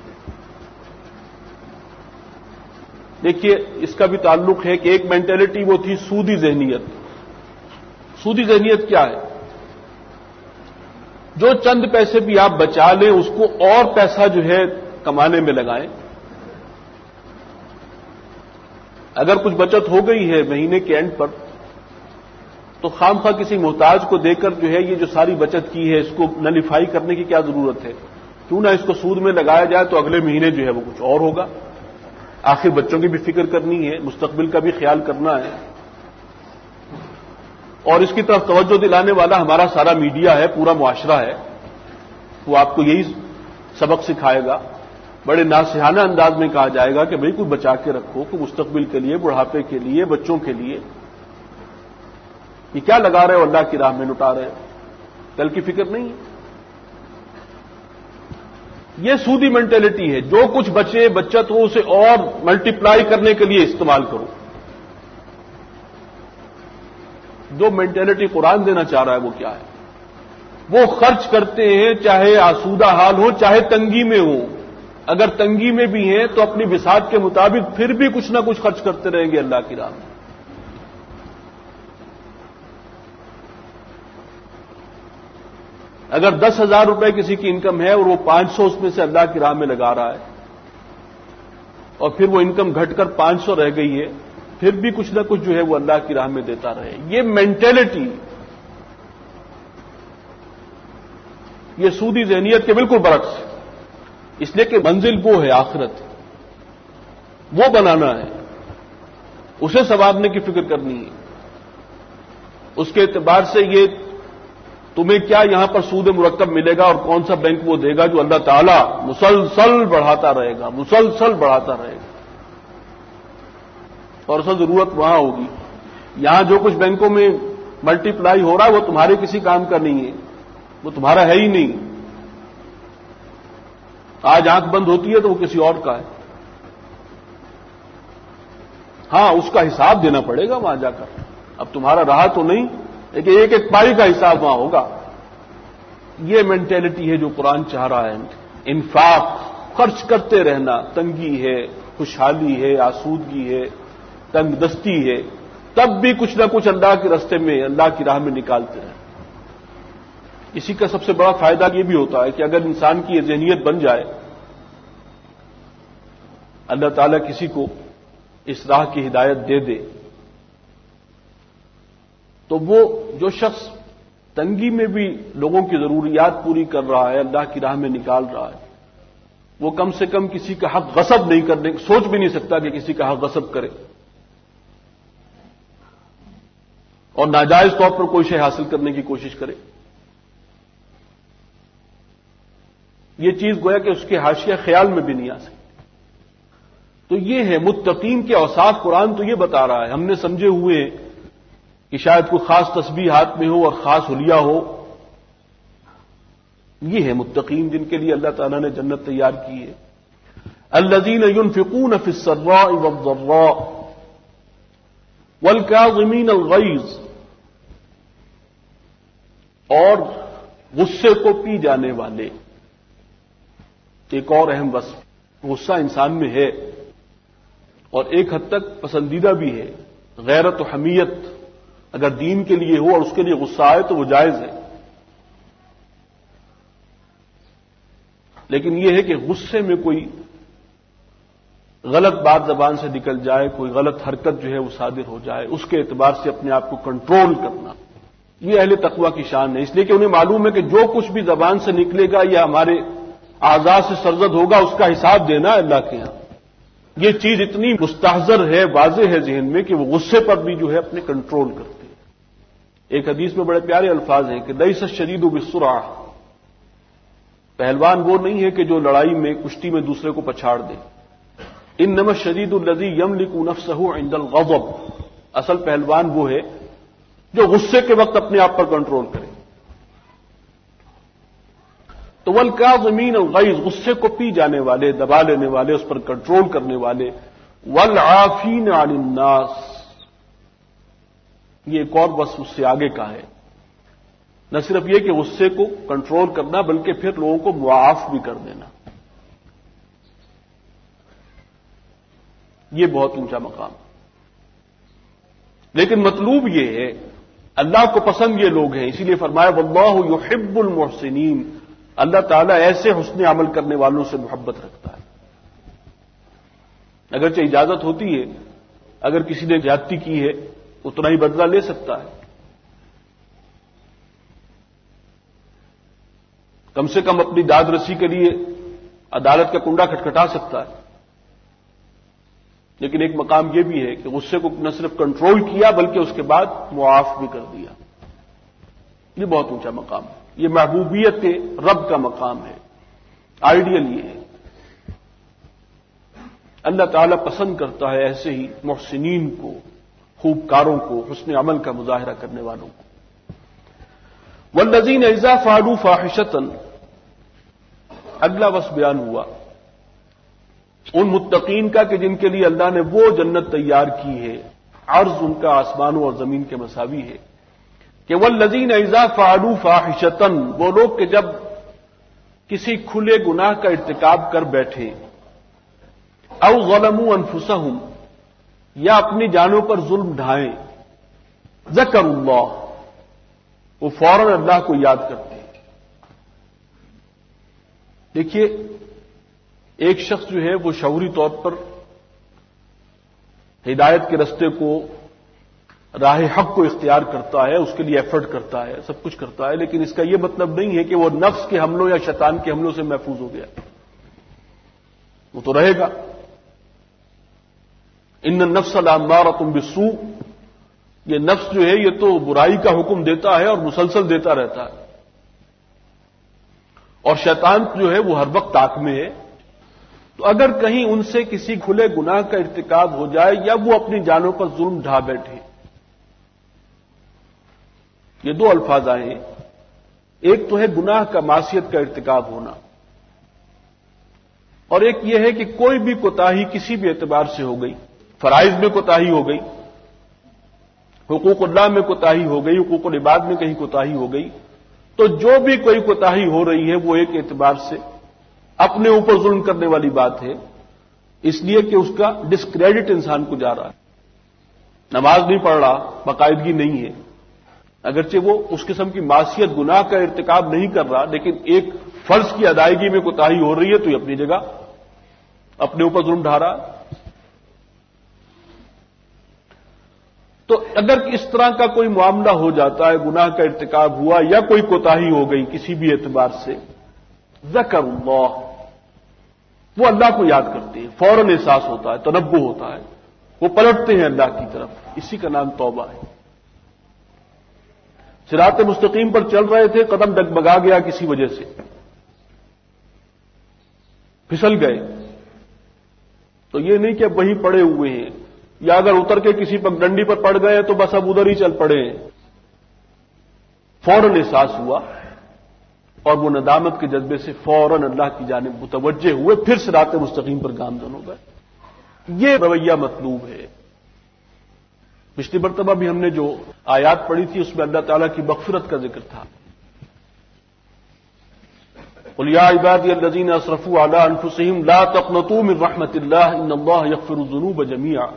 [SPEAKER 2] دیکھیے اس کا بھی تعلق ہے کہ ایک مینٹلٹی وہ تھی سودی ذہنیت۔ سودی ذہنیت کیا ہے؟ جو چند پیسے بھی آپ بچا لیں اس کو اور پیسہ جو ہے کمانے میں لگائیں۔ اگر کچھ بچت ہو گئی ہے مہینے کے اینڈ پر تو خام خواہ کسی محتاج کو دے کر جو ہے یہ جو ساری بچت کی ہے اس کو نلیفائی کرنے کی کیا ضرورت ہے؟ کیوں نہ اس کو سود میں لگایا جائے تو اگلے مہینے جو ہے وہ کچھ اور ہوگا۔ آخر بچوں کی بھی فکر کرنی ہے، مستقبل کا بھی خیال کرنا ہے، اور اس کی طرف توجہ دلانے والا ہمارا سارا میڈیا ہے، پورا معاشرہ ہے۔ وہ آپ کو یہی سبق سکھائے گا. بڑے ناصحانہ انداز میں کہا جائے گا کہ بھئی کوئی بچا کے رکھو، کوئی مستقبل کے لیے، بڑھاپے کے لیے، بچوں کے لیے. یہ کیا لگا رہے ہو اللہ کی راہ میں، لٹا رہے ہو، کل کی فکر نہیں ہے. یہ سودی مینٹلٹی ہے. جو کچھ بچے بچت ہو اسے اور ملٹی پلائی کرنے کے لیے استعمال کرو. جو مینٹلٹی قرآن دینا چاہ رہا ہے وہ کیا ہے؟ وہ خرچ کرتے ہیں چاہے آسودہ حال ہو چاہے تنگی میں ہو. اگر تنگی میں بھی ہیں تو اپنی بساط کے مطابق پھر بھی کچھ نہ کچھ خرچ کرتے رہیں گے اللہ کی راہ میں. اگر دس ہزار روپے کسی کی انکم ہے اور وہ پانچ سو اس میں سے اللہ کی راہ میں لگا رہا ہے اور پھر وہ انکم گھٹ کر پانچ سو رہ گئی ہے، پھر بھی کچھ نہ کچھ جو ہے وہ اللہ کی راہ میں دیتا رہے. یہ مینٹلٹی، یہ سودی ذہنیت کے بالکل برعکس ہے. اس لیے کہ منزل وہ ہے آخرت، وہ بنانا ہے، اسے سنوارنے کی فکر کرنی ہے. اس کے اعتبار سے یہ تمہیں کیا یہاں پر سود مرکب ملے گا اور کون سا بینک وہ دے گا جو اللہ تعالیٰ مسلسل بڑھاتا رہے گا، مسلسل بڑھاتا رہے گا. اور اصل ضرورت وہاں ہوگی. یہاں جو کچھ بینکوں میں ملٹی پلائی ہو رہا ہے وہ تمہارے کسی کام کا نہیں ہے، وہ تمہارا ہے ہی نہیں. آج آنکھ بند ہوتی ہے تو وہ کسی اور کا ہے. ہاں اس کا حساب دینا پڑے گا وہاں جا کر. اب تمہارا رہا تو نہیں، لیکن ایک ایک پائی کا حساب وہاں ہوگا. یہ مینٹلٹی ہے جو قرآن چاہ رہا ہے. انفاق، خرچ کرتے رہنا. تنگی ہے، خوشحالی ہے، آسودگی ہے، تنگ دستی ہے، تب بھی کچھ نہ کچھ اللہ کے راستے میں، اللہ کی راہ میں نکالتے رہیں. اسی کا سب سے بڑا فائدہ یہ بھی ہوتا ہے کہ اگر انسان کی یہ ذہنیت بن جائے، اللہ تعالیٰ کسی کو اس راہ کی ہدایت دے دے، تو وہ جو شخص تنگی میں بھی لوگوں کی ضروریات پوری کر رہا ہے، اللہ کی راہ میں نکال رہا ہے، وہ کم سے کم کسی کا حق غصب نہیں کرنے، سوچ بھی نہیں سکتا کہ کسی کا حق غصب کرے اور ناجائز طور پر کوئی شے حاصل کرنے کی کوشش کرے. یہ چیز گویا کہ اس کے حاشیہ خیال میں بھی نہیں آ سکتی. تو یہ ہے متقین کے اوصاف. قرآن تو یہ بتا رہا ہے، ہم نے سمجھے ہوئے کہ شاید کوئی خاص تسبیح ہاتھ میں ہو اور خاص حلیہ ہو. یہ ہے متقین جن کے لیے اللہ تعالیٰ نے جنت تیار کی ہے. الذین ينفقون فی السراء والضراء والکاظمین الغیظ، اور غصے کو پی جانے والے. ایک اور اہم وصف غصہ انسان میں ہے اور ایک حد تک پسندیدہ بھی ہے. غیرت و حمیت اگر دین کے لیے ہو اور اس کے لیے غصہ آئے تو وہ جائز ہے. لیکن یہ ہے کہ غصے میں کوئی غلط بات زبان سے نکل جائے، کوئی غلط حرکت جو ہے وہ صادر ہو جائے، اس کے اعتبار سے اپنے آپ کو کنٹرول کرنا، یہ اہل تقویٰ کی شان ہے. اس لیے کہ انہیں معلوم ہے کہ جو کچھ بھی زبان سے نکلے گا یا ہمارے اعضاء سے سرزد ہوگا اس کا حساب دینا ہے اللہ کے ہاں. یہ چیز اتنی مستحضر ہے، واضح ہے ذہن میں کہ وہ غصے پر بھی جو ہے اپنے کنٹرول کرتے ہیں. ایک حدیث میں بڑے پیارے الفاظ ہیں کہ لیس الشدید بالسرعہ، پہلوان وہ نہیں ہے کہ جو لڑائی میں، کشتی میں دوسرے کو پچھاڑ دے. انما الشدید الذی یملک نفسہ عند الغضب، اصل پہلوان وہ ہے جو غصے کے وقت اپنے آپ پر کنٹرول کرے. تو والکاظمین الغیظ، غصے کو پی جانے والے، دبا لینے والے، اس پر کنٹرول کرنے والے. والعافین عن الناس، یہ ایک اور وصف اس سے آگے کا ہے. نہ صرف یہ کہ غصے کو کنٹرول کرنا بلکہ پھر لوگوں کو معاف بھی کر دینا. یہ بہت اونچا مقام. لیکن مطلوب یہ ہے، اللہ کو پسند یہ لوگ ہیں، اسی لیے فرمایا واللہ یحب المحسنین، اللہ تعالیٰ ایسے حسن عمل کرنے والوں سے محبت رکھتا ہے. اگرچہ اجازت ہوتی ہے، اگر کسی نے زیادتی کی ہے اتنا ہی بدلہ لے سکتا ہے، کم سے کم اپنی داد رسی کے لیے عدالت کا کنڈا کھٹکھٹا سکتا ہے. لیکن ایک مقام یہ بھی ہے کہ غصے کو نہ صرف کنٹرول کیا بلکہ اس کے بعد معاف بھی کر دیا. یہ بہت اونچا مقام ہے. یہ محبوبیت کے رب کا مقام ہے. آئیڈیل یہ ہے. اللہ تعالیٰ پسند کرتا ہے ایسے ہی محسنین کو، خوب کاروں کو، حسن عمل کا مظاہرہ کرنے والوں کو. والذین اذا فعلوا فاحشۃ، اگلا وصف بیان ہوا ان متقین کا کہ جن کے لیے اللہ نے وہ جنت تیار کی ہے عرض ان کا آسمانوں اور زمین کے مساوی ہے، کہ والذین اذا فعلوا فاحشۃ، وہ لوگ کہ جب کسی کھلے گناہ کا ارتکاب کر بیٹھے، او ظلموا انفسہم، یا اپنی جانوں پر ظلم ڈھائیں، ذکروا اللہ، وہ فوراً اللہ کو یاد کرتے ہیں. دیکھیے ایک شخص جو ہے وہ شعوری طور پر ہدایت کے رستے کو، راہ حق کو اختیار کرتا ہے، اس کے لیے ایفرٹ کرتا ہے، سب کچھ کرتا ہے، لیکن اس کا یہ مطلب نہیں ہے کہ وہ نفس کے حملوں یا شیطان کے حملوں سے محفوظ ہو گیا. وہ تو رہے گا. ان النفس لامارۃ بالسوء، یہ نفس جو ہے یہ تو برائی کا حکم دیتا ہے اور مسلسل دیتا رہتا ہے، اور شیطان جو ہے وہ ہر وقت طاق میں ہے. تو اگر کہیں ان سے کسی کھلے گناہ کا ارتکاب ہو جائے یا وہ اپنی جانوں پر ظلم ڈھا بیٹھے، یہ دو الفاظ آئے ہیں. ایک تو ہے گناہ کا، معصیت کا ارتکاب ہونا، اور ایک یہ ہے کہ کوئی بھی کوتاہی کسی بھی اعتبار سے ہو گئی. فرائض میں کوتاہی ہو گئی، حقوق اللہ میں کوتاہی ہو گئی، حقوق العباد میں کہیں کوتاہی ہو گئی، تو جو بھی کوئی کوتاہی ہو رہی ہے وہ ایک اعتبار سے اپنے اوپر ظلم کرنے والی بات ہے، اس لیے کہ اس کا ڈسکریڈٹ انسان کو جا رہا ہے. نماز نہیں پڑھ رہا، باقاعدگی نہیں ہے، اگرچہ وہ اس قسم کی معصیت گناہ کا ارتکاب نہیں کر رہا، لیکن ایک فرض کی ادائیگی میں کوتاہی ہو رہی ہے تو یہ اپنی جگہ اپنے اوپر ظلم ڈھا رہا ہے. تو اگر اس طرح کا کوئی معاملہ ہو جاتا ہے، گناہ کا ارتکاب ہوا یا کوئی کوتاہی ہو گئی کسی بھی اعتبار سے، ذکر اللہ، وہ اللہ کو یاد کرتے ہیں، فوراً احساس ہوتا ہے، تنبہ ہوتا ہے، وہ پلٹتے ہیں اللہ کی طرف. اسی کا نام توبہ ہے. صراط مستقیم پر چل رہے تھے، قدم ڈگمگا گیا کسی وجہ سے، پھسل گئے، تو یہ نہیں کہ اب وہیں پڑے ہوئے ہیں، یا اگر اتر کے کسی پگڈنڈی پر پڑ گئے تو بس اب ادھر ہی چل پڑے ہیں. فوراً احساس ہوا اور وہ ندامت کے جذبے سے فوراً اللہ کی جانب متوجہ ہوئے، پھر صراط مستقیم پر گامزن ہو گئے. یہ رویہ مطلوب ہے. پچھلی مرتبہ بھی ہم نے جو آیات پڑھی تھی اس میں اللہ تعالیٰ کی مغفرت کا ذکر تھا. قل یا عبادی الذین اسرفوا علی انفسہم لا تقنطوا من رحمت اللہ ان اللہ یغفر الذنوب جمیعا.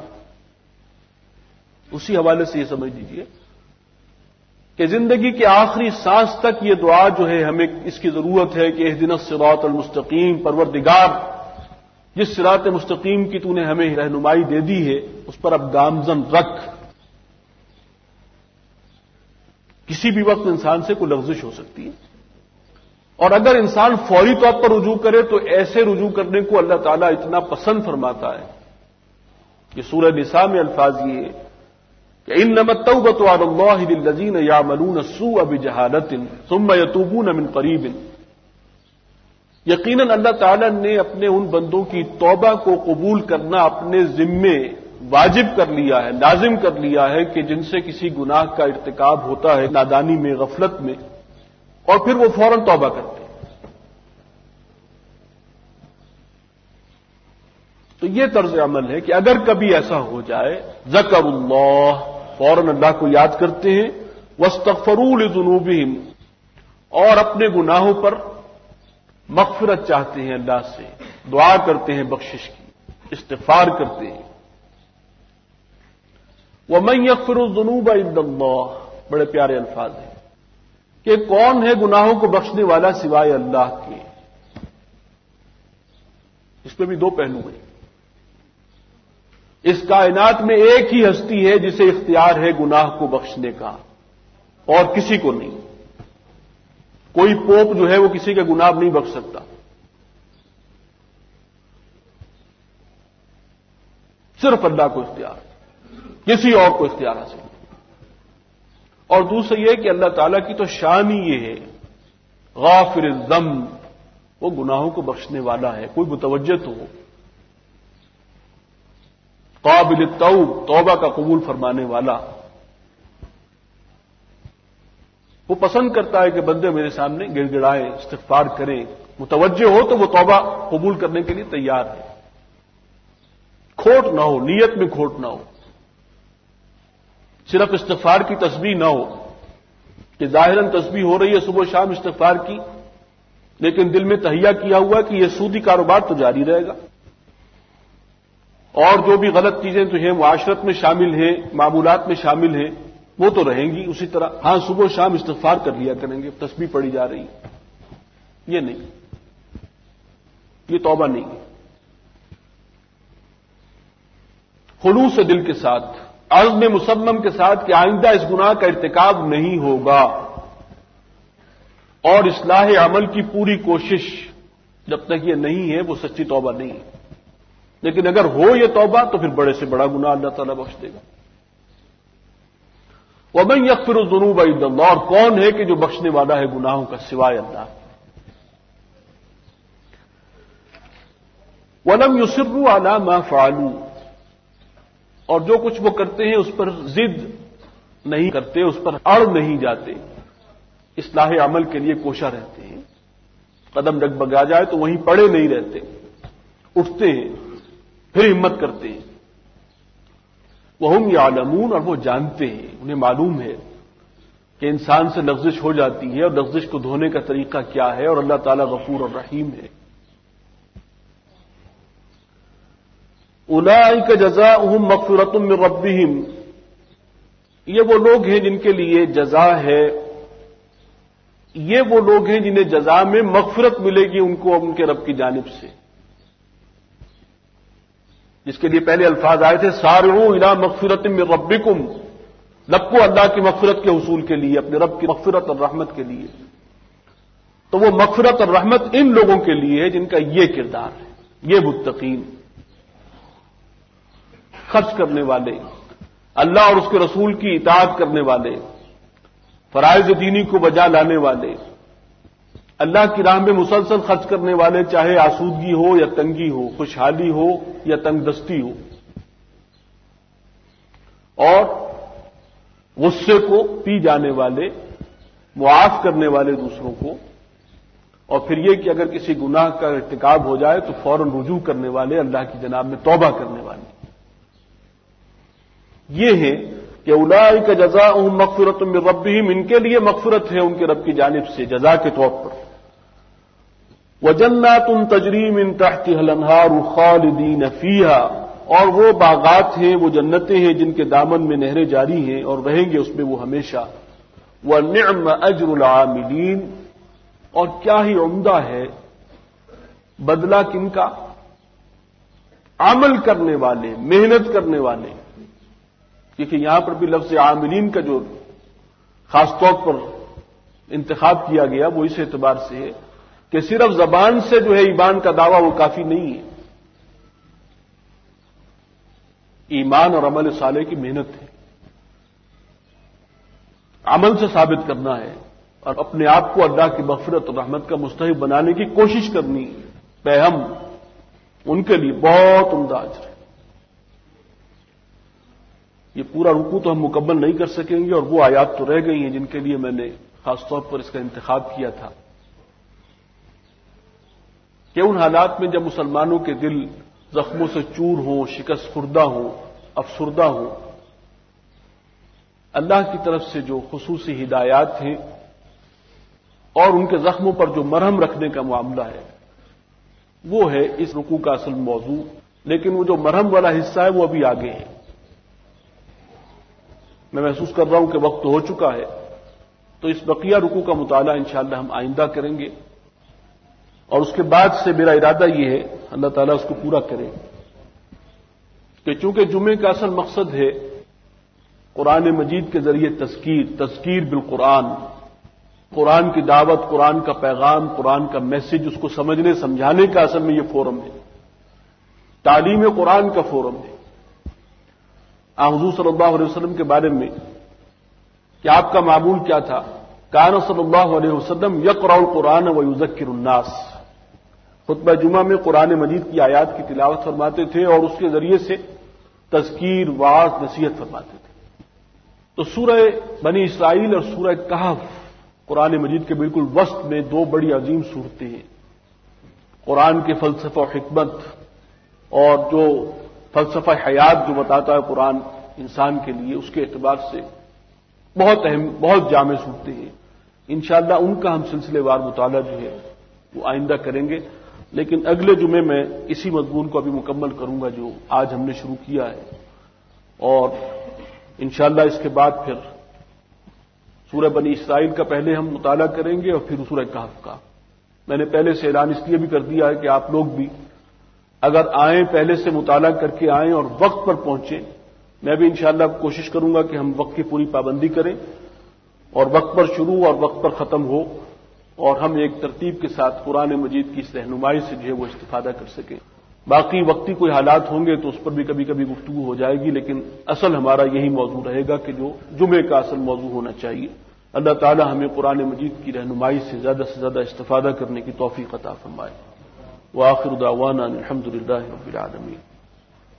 [SPEAKER 2] اسی حوالے سے یہ سمجھ لیجیے کہ زندگی کے آخری سانس تک یہ دعا جو ہے ہمیں اس کی ضرورت ہے کہ اہدنا الصراط المستقیم، پروردگار جس صراط مستقیم کی تو نے ہمیں رہنمائی دے دی ہے اس پر اب گامزن رکھ. کسی بھی وقت انسان سے کوئی لغزش ہو سکتی ہے، اور اگر انسان فوری طور پر رجوع کرے تو ایسے رجوع کرنے کو اللہ تعالیٰ اتنا پسند فرماتا ہے کہ سورہ نساء میں الفاظ یہ ہے کہ انما التوبۃ علی اللہ للذین یعملون السوء بجہالۃ ثم یتوبون من قریب. یقیناً اللہ تعالیٰ نے اپنے ان بندوں کی توبہ کو قبول کرنا اپنے ذمے واجب کر لیا ہے، لازم کر لیا ہے کہ جن سے کسی گناہ کا ارتکاب ہوتا ہے نادانی میں، غفلت میں، اور پھر وہ فوراً توبہ کرتے ہیں. تو یہ طرز عمل ہے کہ اگر کبھی ایسا ہو جائے، ذکر اللہ، فوراً اللہ کو یاد کرتے ہیں، واستغفروا لذنوبہم، اور اپنے گناہوں پر مغفرت چاہتے ہیں اللہ سے، دعا کرتے ہیں بخشش کی، استغفار کرتے ہیں. وَمَن يَغْفِرُ الذُّنُوبَ إِلَّا اللَّهُ، بڑے پیارے الفاظ ہیں کہ کون ہے گناہوں کو بخشنے والا سوائے اللہ کے. اس پہ بھی دو پہلو ہیں. اس کائنات میں ایک ہی ہستی ہے جسے اختیار ہے گناہ کو بخشنے کا، اور کسی کو نہیں. کوئی پوپ جو ہے وہ کسی کے گناہ نہیں بخش سکتا، صرف اللہ کو اختیار، کسی اور کو اختیار حاصل نہیں. اور دوسرا یہ کہ اللہ تعالیٰ کی تو شان ہی یہ ہے غافر الذنب، وہ گناہوں کو بخشنے والا ہے، کوئی متوجہ تو ہو۔ قابل التوب، توبہ کا قبول فرمانے والا، وہ پسند کرتا ہے کہ بندے میرے سامنے گڑ گڑائیں، استغفار کریں، متوجہ ہو تو وہ توبہ قبول کرنے کے لیے تیار ہے۔ کھوٹ نہ ہو، نیت میں کھوٹ نہ ہو، صرف استغفار کی تسبیح نہ ہو کہ ظاہراً تسبیح ہو رہی ہے صبح و شام استغفار کی، لیکن دل میں تہیہ کیا ہوا کہ یہ سودی کاروبار تو جاری رہے گا، اور جو بھی غلط چیزیں تو ہیں معاشرت میں شامل ہیں، معمولات میں شامل ہیں، وہ تو رہیں گی اسی طرح، ہاں صبح و شام استغفار کر لیا کریں گے، تسبیح پڑھی جا رہی ہے، یہ نہیں، یہ توبہ نہیں ہے۔ خلوص سے دل کے ساتھ، عزم مصمم کے ساتھ کہ آئندہ اس گناہ کا ارتکاب نہیں ہوگا، اور اصلاح عمل کی پوری کوشش، جب تک یہ نہیں ہے وہ سچی توبہ نہیں ہے۔ لیکن اگر ہو یہ توبہ تو پھر بڑے سے بڑا گناہ اللہ تعالیٰ بخش دے گا۔ وَمَن يَغْفِرُ الذُّنُوبَ إِلَّا اللَّهُ، اور کون ہے کہ جو بخشنے والا ہے گناہوں کا سوائے اللہ۔ وَلَمْ يُصِرُّوا عَلَى مَا فَعَلُوا، اور جو کچھ وہ کرتے ہیں اس پر ضد نہیں کرتے، اس پر اڑ نہیں جاتے، اصلاح عمل کے لیے کوشاں رہتے ہیں، قدم ڈگمگا جائے تو وہیں پڑے نہیں رہتے، اٹھتے ہیں، پھر ہمت کرتے ہیں۔ وَهُمْ يَعْلَمُونَ، اور وہ جانتے ہیں، انہیں معلوم ہے کہ انسان سے لغزش ہو جاتی ہے اور لغزش کو دھونے کا طریقہ کیا ہے، اور اللہ تعالیٰ غفور اور رحیم ہے۔ اولئک جزاؤہم مغفرۃ من ربہم، یہ وہ لوگ ہیں جن کے لیے جزا ہے، یہ وہ لوگ ہیں جنہیں جزا میں مغفرت ملے گی ان کو ان کے رب کی جانب سے، جس کے لیے پہلے الفاظ آئے تھے سارعوا الی مغفرۃ من ربکم، لپکو اللہ کی مغفرت کے حصول کے لیے، اپنے رب کی مغفرت اور رحمت کے لیے۔ تو وہ مغفرت اور رحمت ان لوگوں کے لیے ہے جن کا یہ کردار ہے، یہ متقین، خرچ کرنے والے، اللہ اور اس کے رسول کی اطاعت کرنے والے، فرائض دینی کو بجا لانے والے، اللہ کی راہ میں مسلسل خرچ کرنے والے، چاہے آسودگی ہو یا تنگی ہو، خوشحالی ہو یا تنگ دستی ہو، اور غصے کو پی جانے والے، معاف کرنے والے دوسروں کو، اور پھر یہ کہ اگر کسی گناہ کا ارتکاب ہو جائے تو فوراً رجوع کرنے والے، اللہ کی جناب میں توبہ کرنے والے۔ یہ ہے کہ اولئک جزاؤہم مغفرۃ من ربہم، ان کے لیے مغفرت ہے ان کے رب کی جانب سے جزا کے طور پر۔ وجنات تجری من تحتها الانہار خالدین فیہا، اور وہ باغات ہیں، وہ جنتیں ہیں جن کے دامن میں نہریں جاری ہیں اور رہیں گے اس میں وہ ہمیشہ۔ ونعم اجر العاملین، اور کیا ہی عمدہ ہے بدلہ کن کا؟ عمل کرنے والے، محنت کرنے والے، کیونکہ یہاں پر بھی لفظ عاملین کا جو خاص طور پر انتخاب کیا گیا وہ اس اعتبار سے ہے کہ صرف زبان سے جو ہے ایمان کا دعویٰ وہ کافی نہیں ہے، ایمان اور عمل صالح کی محنت ہے، عمل سے ثابت کرنا ہے اور اپنے آپ کو اللہ کی مغفرت اور رحمت کا مستحق بنانے کی کوشش کرنی ہے، بہم ان کے لیے بہت عمدہ اجر ہے۔ یہ پورا رکوع تو ہم مکمل نہیں کر سکیں گے، اور وہ آیات تو رہ گئی ہیں جن کے لیے میں نے خاص طور پر اس کا انتخاب کیا تھا کہ ان حالات میں جب مسلمانوں کے دل زخموں سے چور ہوں، شکست خوردہ ہوں، افسردہ ہوں، اللہ کی طرف سے جو خصوصی ہدایات ہیں اور ان کے زخموں پر جو مرہم رکھنے کا معاملہ ہے وہ ہے اس رکوع کا اصل موضوع، لیکن وہ جو مرہم والا حصہ ہے وہ ابھی آگے ہے۔ میں محسوس کر رہا ہوں کہ وقت ہو چکا ہے، تو اس بقیہ رکوع کا مطالعہ انشاءاللہ ہم آئندہ کریں گے، اور اس کے بعد سے میرا ارادہ یہ ہے، اللہ تعالیٰ اس کو پورا کرے، کہ چونکہ جمعے کا اصل مقصد ہے قرآن مجید کے ذریعے تذکیر تذکیر بالقرآن، قرآن کی دعوت، قرآن کا پیغام، قرآن کا میسج، اس کو سمجھنے سمجھانے کا اصل میں یہ فورم ہے، تعلیم قرآن کا فورم ہے۔ حضور صلی اللہ علیہ وسلم کے بارے میں کہ آپ کا معمول کیا تھا کان صلی اللہ علیہ وسلم یقرأ القرآن ویذکر الناس، خطبہ جمعہ میں قرآن مجید کی آیات کی تلاوت فرماتے تھے اور اس کے ذریعے سے تذکیر، واعظ، نصیحت فرماتے تھے۔ تو سورہ بنی اسرائیل اور سورہ کہف قرآن مجید کے بالکل وسط میں دو بڑی عظیم صورتیں ہیں۔ قرآن کے فلسفہ و حکمت اور جو فلسفہ حیات جو بتاتا ہے قرآن انسان کے لیے، اس کے اعتبار سے بہت اہم، بہت جامع صورتیں ہیں۔ انشاءاللہ ان کا ہم سلسلے وار مطالعہ جو ہے وہ آئندہ کریں گے، لیکن اگلے جمعے میں اسی مضمون کو ابھی مکمل کروں گا جو آج ہم نے شروع کیا ہے، اور انشاءاللہ اس کے بعد پھر سورہ بنی اسرائیل کا پہلے ہم مطالعہ کریں گے اور پھر سورہ کہف کا۔ میں نے پہلے سے اعلان اس لیے بھی کر دیا ہے کہ آپ لوگ بھی اگر آئیں، پہلے سے مطالعہ کر کے آئیں اور وقت پر پہنچیں۔ میں بھی انشاءاللہ کوشش کروں گا کہ ہم وقت کی پوری پابندی کریں اور وقت پر شروع اور وقت پر ختم ہو، اور ہم ایک ترتیب کے ساتھ قرآن مجید کی اس رہنمائی سے جو ہے وہ استفادہ کر سکیں۔ باقی وقتی کوئی حالات ہوں گے تو اس پر بھی کبھی کبھی گفتگو ہو جائے گی، لیکن اصل ہمارا یہی موضوع رہے گا کہ جو جمعے کا اصل موضوع ہونا چاہیے۔ اللہ تعالی ہمیں قرآن مجید کی رہنمائی سے زیادہ سے زیادہ استفادہ کرنے کی توفیق عطا فرمائے۔ وآخر دعوانا الحمد للہ رب العالمین۔